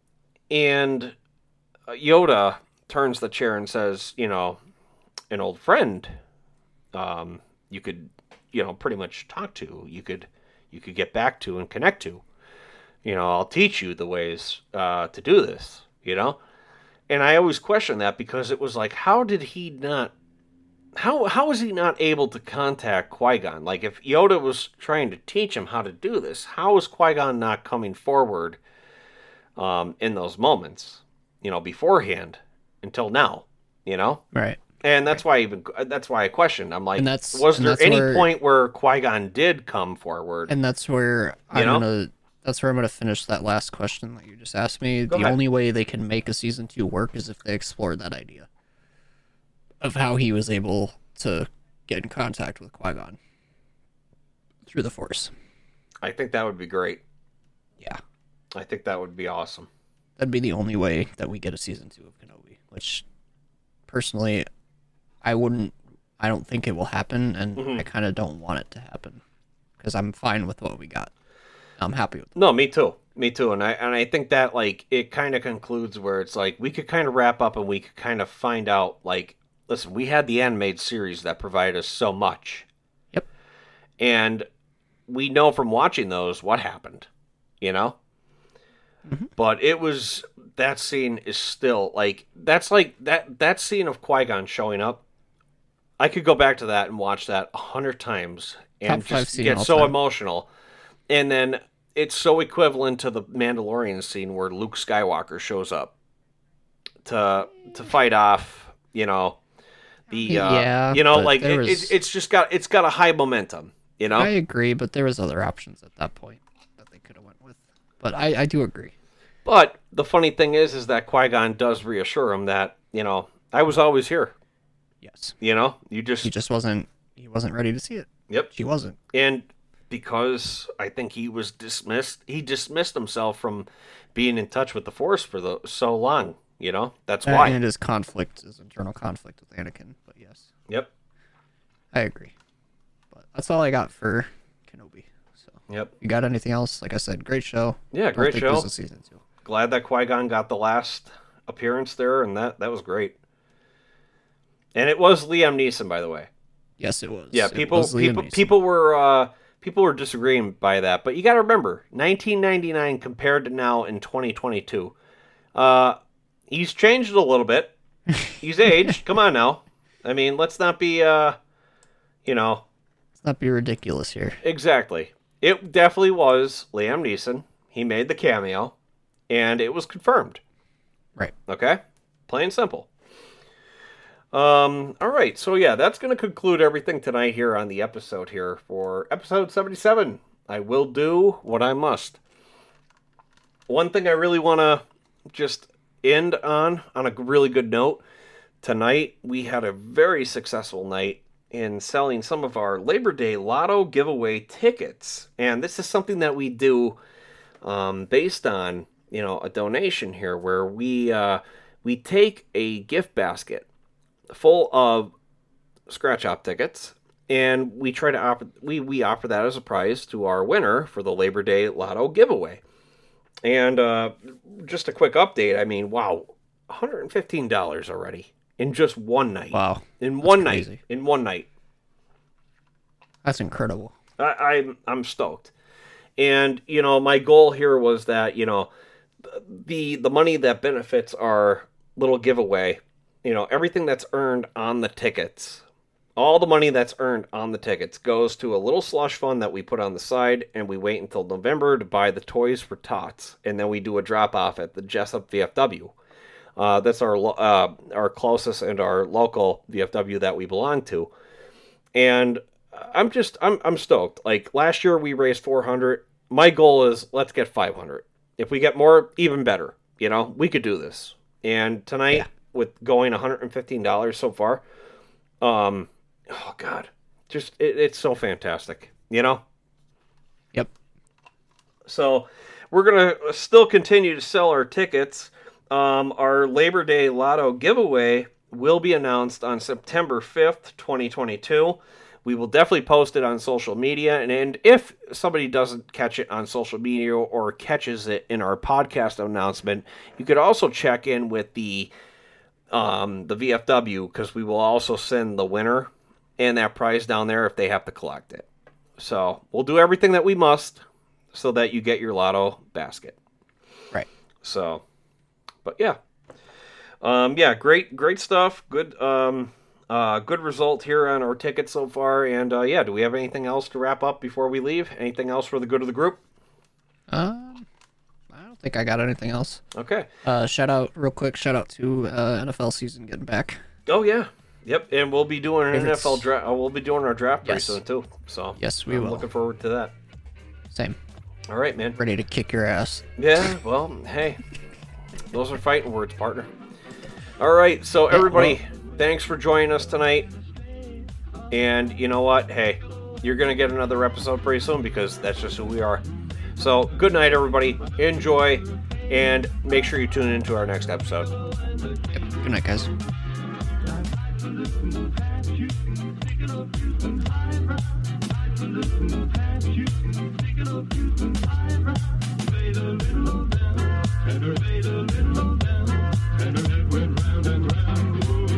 and Yoda turns the chair and says, you know, an old friend, um, you could, you know, pretty much talk to, you could, you could get back to and connect to, you know, I'll teach you the ways uh, to do this, you know? And I always question that, because it was like, how did he not, how how was he not able to contact Qui-Gon? Like, if Yoda was trying to teach him how to do this, how was Qui-Gon not coming forward um, in those moments, you know, beforehand until now, you know?
Right.
And that's why I even that's why I questioned. I'm like,
And that's-
was
and
there
that's
any
where-
point where Qui-Gon did come forward?
And that's where
You
I'm
know?
gonna. That's where I'm gonna finish that last question that you just asked me.
Go
the
ahead.
only way they can make a season two work is if they explore that idea of how he was able to get in contact with Qui-Gon through the Force.
I think that would be great.
Yeah,
I think that would be awesome.
that'd be the only way that we get a season two of Kenobi. Which, personally, I wouldn't. I don't think it will happen, and
Mm-hmm.
I kind of don't want it to happen because I'm fine with what we got. I'm happy with it.
No, me too. Me too. And I and I think that, like, it kind of concludes where it's like we could kind of wrap up and we could kind of find out, like, listen, we had the animated series that provided us so much.
Yep.
And we know from watching those what happened, you know?
Mm-hmm.
But it was, that scene is still, like, that's like, that, that scene of Qui-Gon showing up, I could go back to that and watch that a hundred times and
Top five
just
scene
get
all
so
time.
emotional. And then it's so equivalent to the Mandalorian scene where Luke Skywalker shows up to to fight off, you know, the uh,
Yeah,
you know,
but
like
there
it,
was-
it, it's just got it's got a high momentum, you know.
I agree, but there was other options at that point that they could have went with. But I, I do agree.
But the funny thing is, is that Qui-Gon does reassure him that, you know, I was always here.
Yes,
You know, you just,
he just wasn't. He wasn't ready to see it.
yep.
She wasn't.
And because I think he was dismissed, he dismissed himself from being in touch with the Force for the, so long. You know, that's why.
And his conflict, his internal conflict with Anakin. But yes,
Yep.
I agree. But that's all I got for Kenobi. So,
Yep.
you got anything else? Like I said, great show.
Yeah,
Don't
great
think
show.
there's a season two.
Glad that Qui-Gon got the last appearance there, and that that was great. And it was Liam Neeson, by the way.
Yes, it was.
Yeah,
It
people
was Liam
people
Neeson.
people were uh, people were disagreeing by that, but you got to remember, nineteen ninety-nine compared to now in twenty twenty-two, uh, he's changed a little bit. He's aged. Come on now. I mean, let's not be, uh, you know,
Let's not be ridiculous here.
exactly. It definitely was Liam Neeson. He made the cameo, and it was confirmed.
Right.
Okay? Plain and simple. Um, all right, so yeah, that's going to conclude everything tonight here on the episode here for episode seventy-seven. I will do what I must. One thing I really want to just end on, on a really good note, tonight we had a very successful night in selling some of our Labor Day Lotto giveaway tickets. And this is something that we do um, based on, you know, a donation here where we uh, we take a gift basket full of scratch off tickets, and we try to offer we we offer that as a prize to our winner for the Labor Day Lotto giveaway. And uh, just a quick update. I mean, wow, one hundred fifteen dollars already in just one night.
Wow,
in
that's
one
crazy.
night. In one night.
That's incredible.
I, I'm I'm stoked. And you know, my goal here was that you know the the money that benefits our little giveaway. You know, everything that's earned on the tickets, all the money that's earned on the tickets goes to a little slush fund that we put on the side, and we wait until November to buy the toys for Tots, and then we do a drop-off at the Jessup V F W. Uh, that's our uh, our closest and our local V F W that we belong to. And I'm just, I'm I'm stoked. Like, last year we raised four hundred. My goal is, let's get five hundred. If we get more, even better. You know, we could do this. And tonight... Yeah. With going one hundred fifteen dollars so far, um, oh God, just it, it's so fantastic, you know.
Yep.
So we're gonna still continue to sell our tickets. Um, our Labor Day Lotto giveaway will be announced on September fifth, twenty twenty-two. We will definitely post it on social media, and, and if somebody doesn't catch it on social media or catches it in our podcast announcement, you could also check in with the Um, the V F W, because we will also send the winner and that prize down there if they have to collect it. So we'll do everything that we must so that you get your lotto basket.
Right.
So, but yeah, um, yeah, great, great stuff. Good, um, uh, good result here on our tickets so far. And uh, yeah, do we have anything else to wrap up before we leave? Anything else for the good of the group?
Um. I don't think I got anything else.
Okay.
Uh, shout out, real quick, shout out to uh, N F L season getting back.
Oh yeah, yep. And we'll be doing an
If
N F L
it's-
draft. Uh, we'll be doing our draft pretty
Yes.
soon too. So
Yes, we
I'm
will.
looking forward to that.
Same.
All right, man.
Ready to kick your ass.
Yeah. Well, hey, those are fighting words, partner. All right. So everybody, thanks for joining us tonight. And you know what? Hey, you're gonna get another episode pretty soon because that's just who we are. So good night, everybody. Enjoy. And make sure you tune into our next episode.
Yep. Good night, guys.
And her head went round and round.